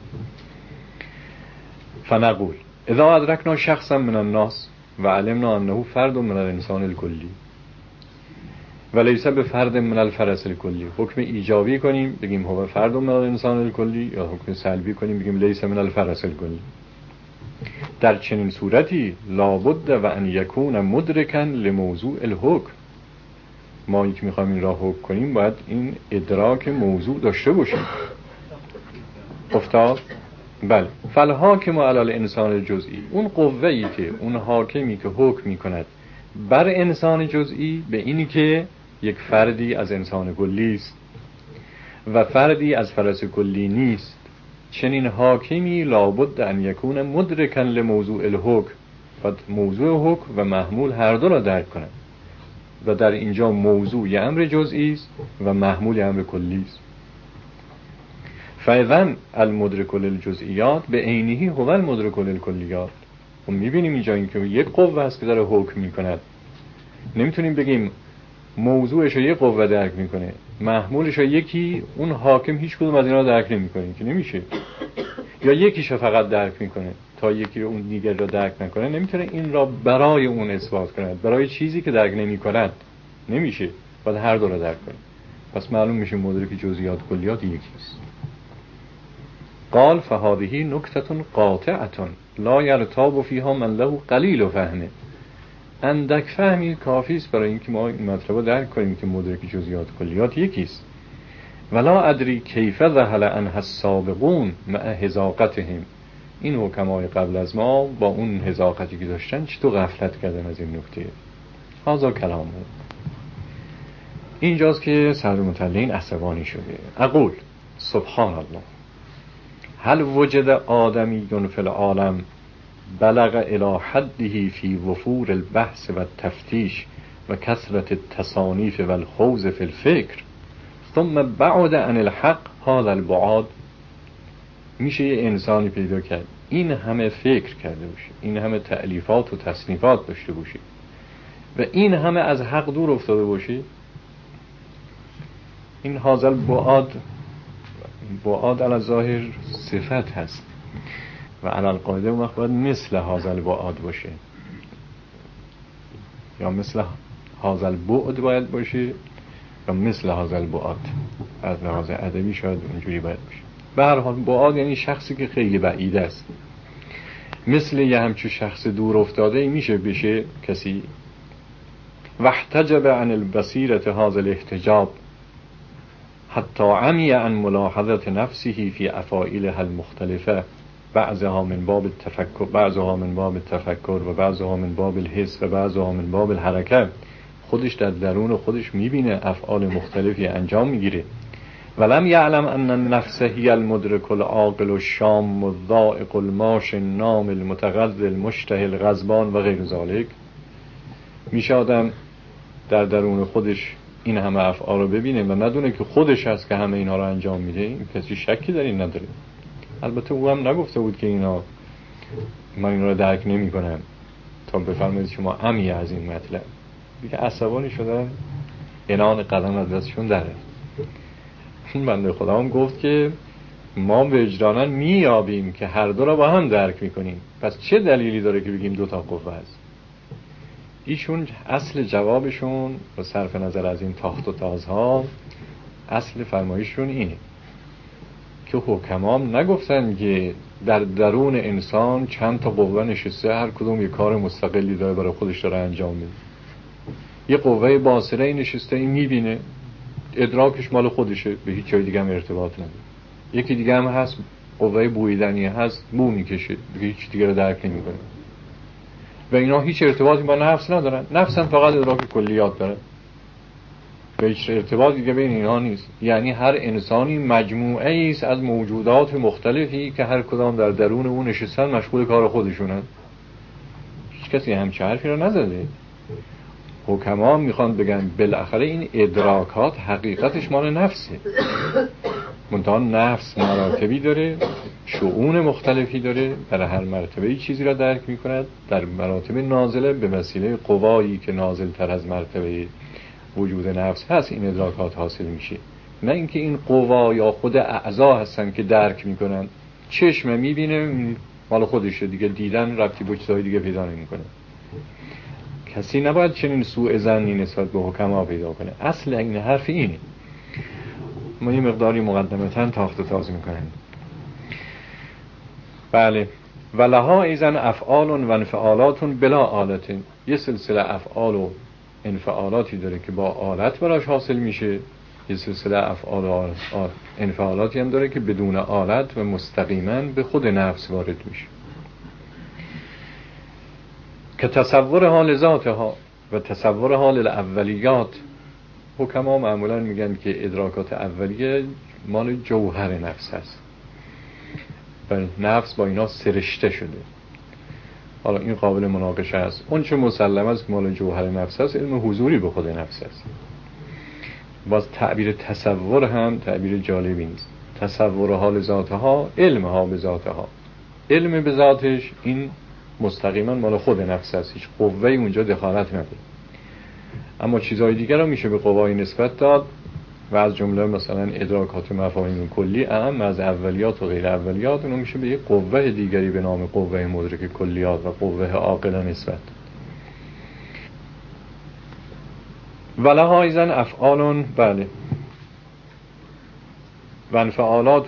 فنقول اذا ادرکنا شخصا من الناس و علمنا انه فرد من الانسان الکلی و لیس به فرد من الفرس الکلی، حکم ایجابی کنیم بگیم هو فرد من الانسان الکلی، یا حکم سلبی کنیم بگیم لیس من الفرس الکلی. در چنین صورتی لابد و ان یکون مدرکا لموضوع الحکم، ما که میخوایم این را حکم کنیم باید این ادراک موضوع داشته باشیم. افتاد؟ بله. فالحاکم علی الانسان الجزئی، اون قوه‌ای که اون حاکمی که حکم میکند بر انسان جزئی به اینی که یک فردی از انسان کلی است و فردی از فرس کلی نیست، چنین حاکمی لابد ان یکون مدرکا لموضوع الحکم، و موضوع حکم و محمول هر دو را درک کند. و در اینجا موضوع یه امر جزئی است و محمول یه امر کلی است. فاذا المدرک للجزئیات به عینه هو المدرک للکلیات. و میبینیم اینجا این که یک قوه است که داره حکم میکند، نمیتونیم بگیم موضوعش رو یک قوه درک میکنه محمولش رو یکی، اون حاکم هیچ کدوم از اینا درک نمیکنه که نمیشه، یا یکیشو فقط درک میکنه تا یکی رو اون دیگر رو درک نکنه، نمیتونه این را برای اون اثبات کند، برای چیزی که درک نمیکند نمیشه، باید هر دو رو درک کنه. پس معلوم میشه مدرک جزئیات کلیات یکیست. قال فهذه نکته قاطعه لا یرتاب فیها من له قلیل فهمه. اندک فهمی کافی است برای اینکه ما این مطلب رو درک کنیم که مدرک جزئیات کلیات یکیست. ولا ادری کیف ذهل عنها السابقون مع حذاقتهم، این حکمای قبل از ما با اون حذاقتی که داشتن چطور غفلت کردن از این نکته. هذا کلامه. اینجاست که صدر مطلعین عصبانی شده. اقول سبحان الله، هل وجد آدمی فی العالم بلغ الی حده فی وفور البحث و التفتیش و کثرت التصانیف و الخوض فی الفکر ثم بعد عن الحق هذا البعاد. میشه یه انسانی پیدا کرد این همه فکر کرده باشه، این همه تألیفات و تصنیفات داشته باشه و این همه از حق دور افتاده باشه؟ این هذا البعاد، بعاد علی ظاهر صفت هست و علی القاعده اون وقت باید مثل هذا البعاد باشه، یا مثل هذا البعد باید باشه یا مثل هذا البعاد. از لحاظ ادبی شاید اونجوری باید باشه. به هر حال بعاد یعنی شخصی که خیلی بعید است. مثل یه همچو شخص دور افتاده میشه بشه کسی. واحتجب عن البصیرة هذا الاحتجاب حتی عمی عن ملاحظة نفسه فی افاعیلها المختلفه، بعضها من باب التفکر، بعضها من باب التفکر و بعضها من باب الحس و بعضها من باب الحرکه. خودش در درون خودش میبینه افعال مختلفی انجام میگیره. ولم یعلم ان النفس هی المدرک العاقل الشام الذائق الماش النام المتغذی المشتهی الغضبان و غیر ذلک. میشه آدم در درون خودش این همه افعال رو ببینه و ندونه که خودش هست که همه اینا رو انجام میده. این کسی شکی در این نداره. البته او هم نگفته بود که اینا من این رو درک نمی کنم تا بفرمایید شما عمی از این مطلب. دیگه عصبانی شدن، عنان قدم از دستشون داره. این بنده خدا هم گفت که ما وجداناً میابیم که هر دو را با هم درک میکنیم، پس چه دلیلی داره که بگیم 2 تا قوه است؟ ایشون اصل جوابشون با صرف نظر از این تاخت و تازها، اصل فرمایششون اینه که حکمام نگفتن که در درون انسان چند تا قوه نشسته، هر کدوم یه کار مستقلی داره برای خودش داره انجام میده. یه قوه باصره نشسته، این میبینه، ادراکش مال خودشه، به هیچ جای دیگه هم ارتباط نداره. یکی دیگه هم هست قوه بویدنی هست، بو میکشه، به هیچ دیگه رو درک نمیکنه و اینا هیچ ارتباطی با نفس ندارن. نفس هم فقط ادراک کلیات داره، به هیچ ارتباط دیگه بین اینا نیست. یعنی هر انسانی مجموعه ای است از موجودات مختلفی که هر کدام در درون اون نشستن، مشغول کار خودشونن. هیچ کسی همچه حرفی رو نزده. حکما میخوان بگن بالاخره این ادراکات حقیقتش مال نفسه، منتها نفس مراتبی داره، شؤون مختلفی داره، در هر مرتبه چیزی را درک میکند. در مراتب نازله به وسیله قوایی که نازل تر از مرتبه وجود نفس هست این ادراکات حاصل میشه، نه اینکه این قوا یا خود اعضا هستن که درک میکنن. چشم میبینه مال خودشه دیگه، دیدن ربطی به چیزهای دیگه پیدا نمیکنه. کسی نباید چنین سوء ظنی نسبت به حکما پیدا کنه. اصل این حرف اینه. ما یه مقداری مقدمتاً تاخت و تاز میکنن. بله، ولها ایزن افعال و انفعالات بلا آلت. یه سلسله افعال و انفعالاتی داره که با آلت براش حاصل میشه، یه سلسله افعال و انفعالاتی هم داره که بدون آلت و مستقیما به خود نفس وارد میشه، که تصور حال ذاتها و تصور حال الاولیات. حکما معمولا میگن که ادراکات اولیه مال جوهر نفس هست و نفس با اینا سرشته شده. حالا این قابل مناقشه است. اون چه مسلم است که مال جوهر نفس هست، علم حضوری به خود نفس است. باز تعبیر تصور هم تعبیر جالبی نیست. تصور حال ذاتها، علم ها به ذاتها. علم به ذاتش این مستقیما مال خود نفس است، هیچ قوه‌ای اونجا دخالت نداره. اما چیزهای دیگر رو میشه به قوای نسبت داد و از جمله مثلا ادراکات مفاهیم کلی اهم از اولیات و غیر اولیات، اونو میشه به یک قوه دیگری به نام قوه مدرک کلیات و قوه عاقله نسبت. ولها ایزن افعال، بله، و انفعالات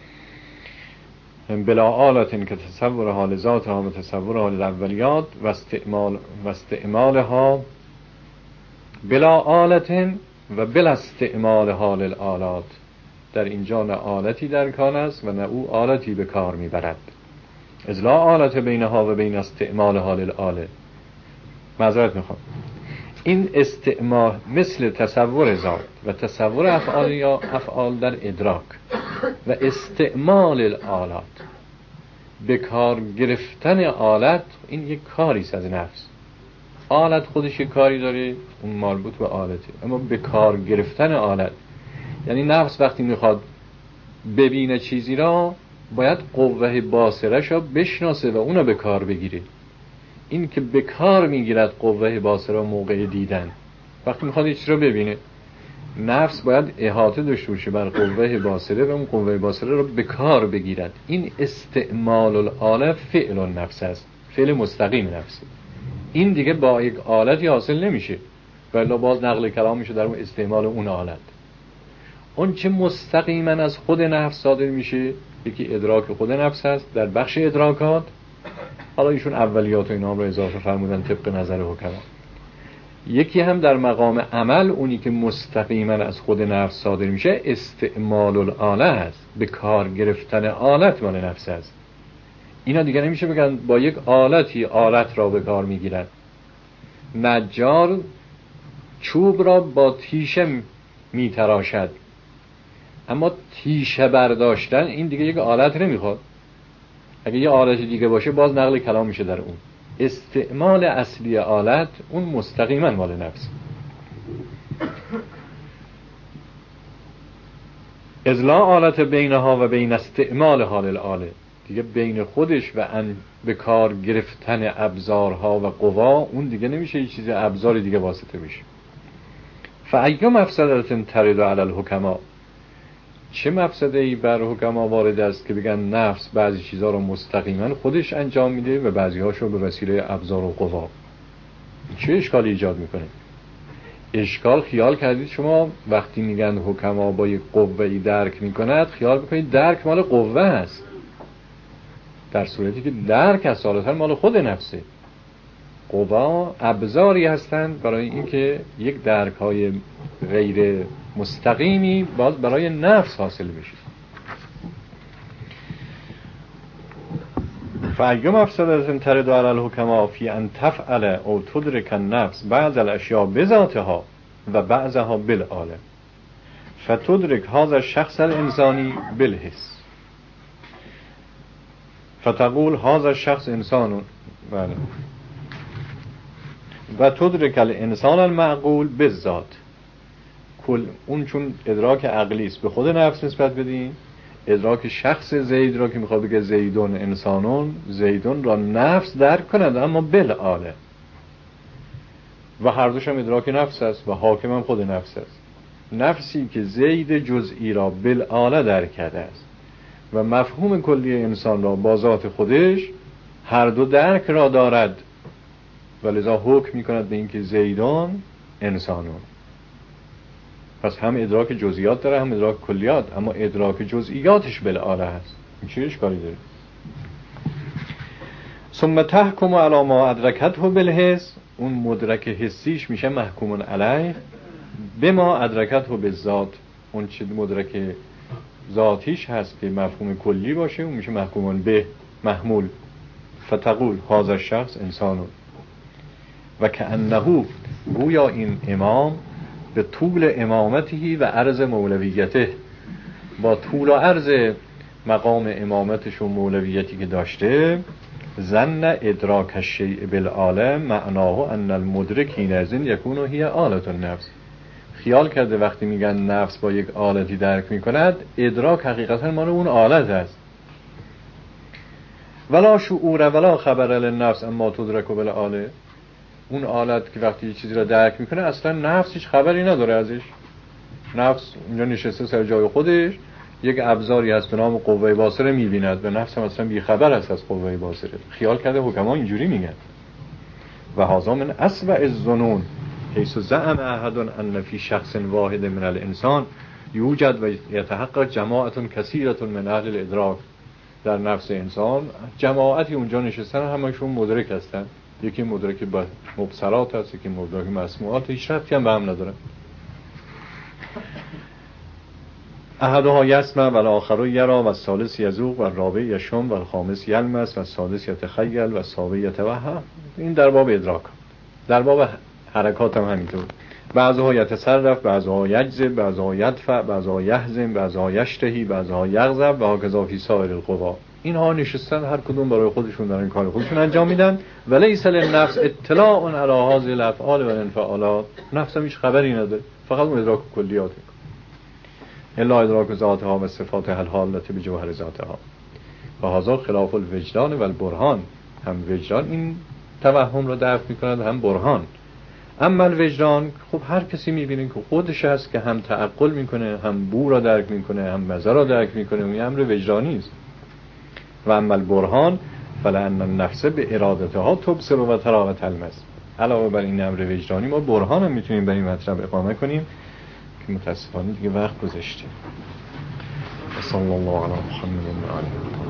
بلا آلت که تصور حال ذاتها و تصور حال الاولیات و استعمالها بلا آلت و بلا استعمال حال الآلات. در اینجا نه آلتی در کار است و نه او آلتی به کار میبرد. از لا آلت بینها و بین استعمال حال الآله. معذرت میخوام، این استعمال مثل تصور ذات و تصور افعال یا افعال در ادراک و استعمال الآلات، به کار گرفتن آلت، این یک کاری است از نفس. آلت خودش یک کاری داره، اون مربوط به آلته، اما به کار گرفتن آلت یعنی نفس وقتی میخواد ببینه چیزی را باید قوه باصرش را بشناسه و اونو به کار بگیره. این که به کار میگیرد قوه باصره موقع دیدن، وقتی میخواد چیزی را ببینه نفس باید احاطه داشته باشه بر قوه باصره و اون قوه باصره را به کار بگیرد. این استعمال الآله فعل النفس است، فعل مستقیم نفسه. این دیگه با یک آلتی حاصل نمیشه، ولی باز نقل کلام میشه در اون استعمال اون آلت. اون چه مستقیما از خود نفس صادر میشه، یکی ادراک خود نفس هست در بخش ادراکات. حالا ایشون اولیات و اینا رو اضافه فرمودن طبق نظر حکما. یکی هم در مقام عمل، اونی که مستقیما از خود نفس صادر میشه استعمال الآله است، به کار گرفتن آلت مال نفس است. اینا دیگه نمیشه بگن با یک آلتی آلت را به کار میگیرن. نجار چوب را با تیشه میتراشد، اما تیشه برداشتن این دیگه یک آلت نمیخواد. اگه یه آلت دیگه باشه باز نقل کلام میشه در اون. استعمال اصلی آلت اون مستقیما مال نفس. از لا آلت بینها و بین استعمال حال الآله، دیگه بین خودش و به کار گرفتن ابزارها و قوا، اون دیگه نمیشه یه چیز ابزار دیگه واسطه بشه. فأی مفسدة ترد علی الحکما، چه مفسده ای بر حکما وارد است که بگن نفس بعضی چیزها رو مستقیما خودش انجام میده و بعضی هاشو به وسیله ابزار و قوا. چه اشکالی ایجاد میکنه؟ اشکال خیال کردید شما وقتی میگن حکما با یک قوه‌ای درک میکند، خیال میکنید درک مال قوه هست، در صورتی که درک اصالتا مال خود نفسه. قوا ابزاری هستند برای اینکه یک درک های غیر مستقیمی باز برای نفس حاصل بشه. فأی مفسدة ترد علی الحکما فی ان تفعل او تدرک النفس بعض الاشیاء بذاتها و بعضها بالآله فتدرک هذا الشخص الانسانی بالحس فتقول هذا الشخص انسان و تدرک الانسان المعقول بالذات. کل اون چون ادراک عقلی است به خود نفس نسبت بدین، ادراک شخص زید را که میخواد بگه زیدون انسانون، زیدون را نفس درک کند اما بالآله، و هر دوش هم ادراک نفس است و حاکم هم خود نفس است. نفسی که زید جزئی را بالآله درک کرده است و مفهوم کلی انسان را با ذات خودش هر دو درک را دارد و لذا حکم میکند به اینکه زیدان انسانون. پس هم ادراک جزئیات داره هم ادراک کلیات، اما ادراک جزئیاتش بالآله هست. این چه اشکالی داره؟ ثم تحکم علی ما ادرکته بالحس، اون مدرک حسیش میشه محکوم علیه به ما ادرکته بالذات، اون چه مدرک ذاتیش هست که مفهوم کلی باشه اون میشه محکوم به محمول. فتقول هذا الشخص انسانون و کأنه گویا این امام به طول امامته و عرض مولویته، با طول و عرض مقام امامتش و مولویتی که داشته، ظن ادراک الشیء بالآله معناه ان المدرک حینئذ یکون هی آلة النفس، خیال کرده وقتی میگن نفس با یک آلتی درک میکند، ادراک حقیقتا مال اون آلت است. ولا شعور ولا خبر للنفس اما تدرک بالآله، اون آلت که وقتی چیزی را درک میکنه اصلا نفس هیچ خبری نداره ازش. نفس اونجا نشسته سر جای خودش، یک ابزاری هست به نام قوه باصره میبیند و نفس هم اصلا بیخبر است از قوه باصره. خیال کرده حکما اینجوری میگن. و هذا من اسوأ الظنون حیث زعم احد ان فی شخص واحد من الانسان یوجد و یتحقق جماعت کثیرة من اهل الادراک، در نفس انسان جماعتی اونجا نشستن همشون مدرک هستن، یکی مدرک به مبصرات هست یکی مدرک مسموعات، هیچ ربطی هم به هم نداره. احدها یسمع و الاخر یرى و الثالث یذوق و الرابع یشم و الخامس یلمس و السادس یتخیل و السابع یتوهم. این در باب ادراک. در باب حرکات هم همینطور، بعضها یتصرف، بعضها یجذب، بعضها یدفع، بعضها یحزم، بعضها یشتهی، بعضها یغضب و هکذا فی سایر القوا. اینها نشستن هر کدوم برای خودشون دارن کار خودشون انجام میدن. ولیس للنفس اطلاع علی هذه الافعال و الانفعالات، نفس هم هیچ خبری نداره، فقط اون ادراک کلیات میکنه. الا ادراک ذاتها و صفات الحالة بجوهر ذاتها و هذا خلاف الوجدان و البرهان. هم وجدان این توهم را درک میکند هم برهان. اما الوجدان خب هر کسی میبینه که خودش هست که هم تعقل میکنه هم بو را درک میکنه هم مزه را درک میکنه، این امر وجدانی است. و اما البرهان فلان النفس به ارادتها تبصر و ترى و تلمس. علاوه بر این امر وجدانی ما برهان هم میتونیم بر این مطلب اقامه کنیم که متاسفانه دیگه وقت گذشته. صلی الله علی محمد و آله.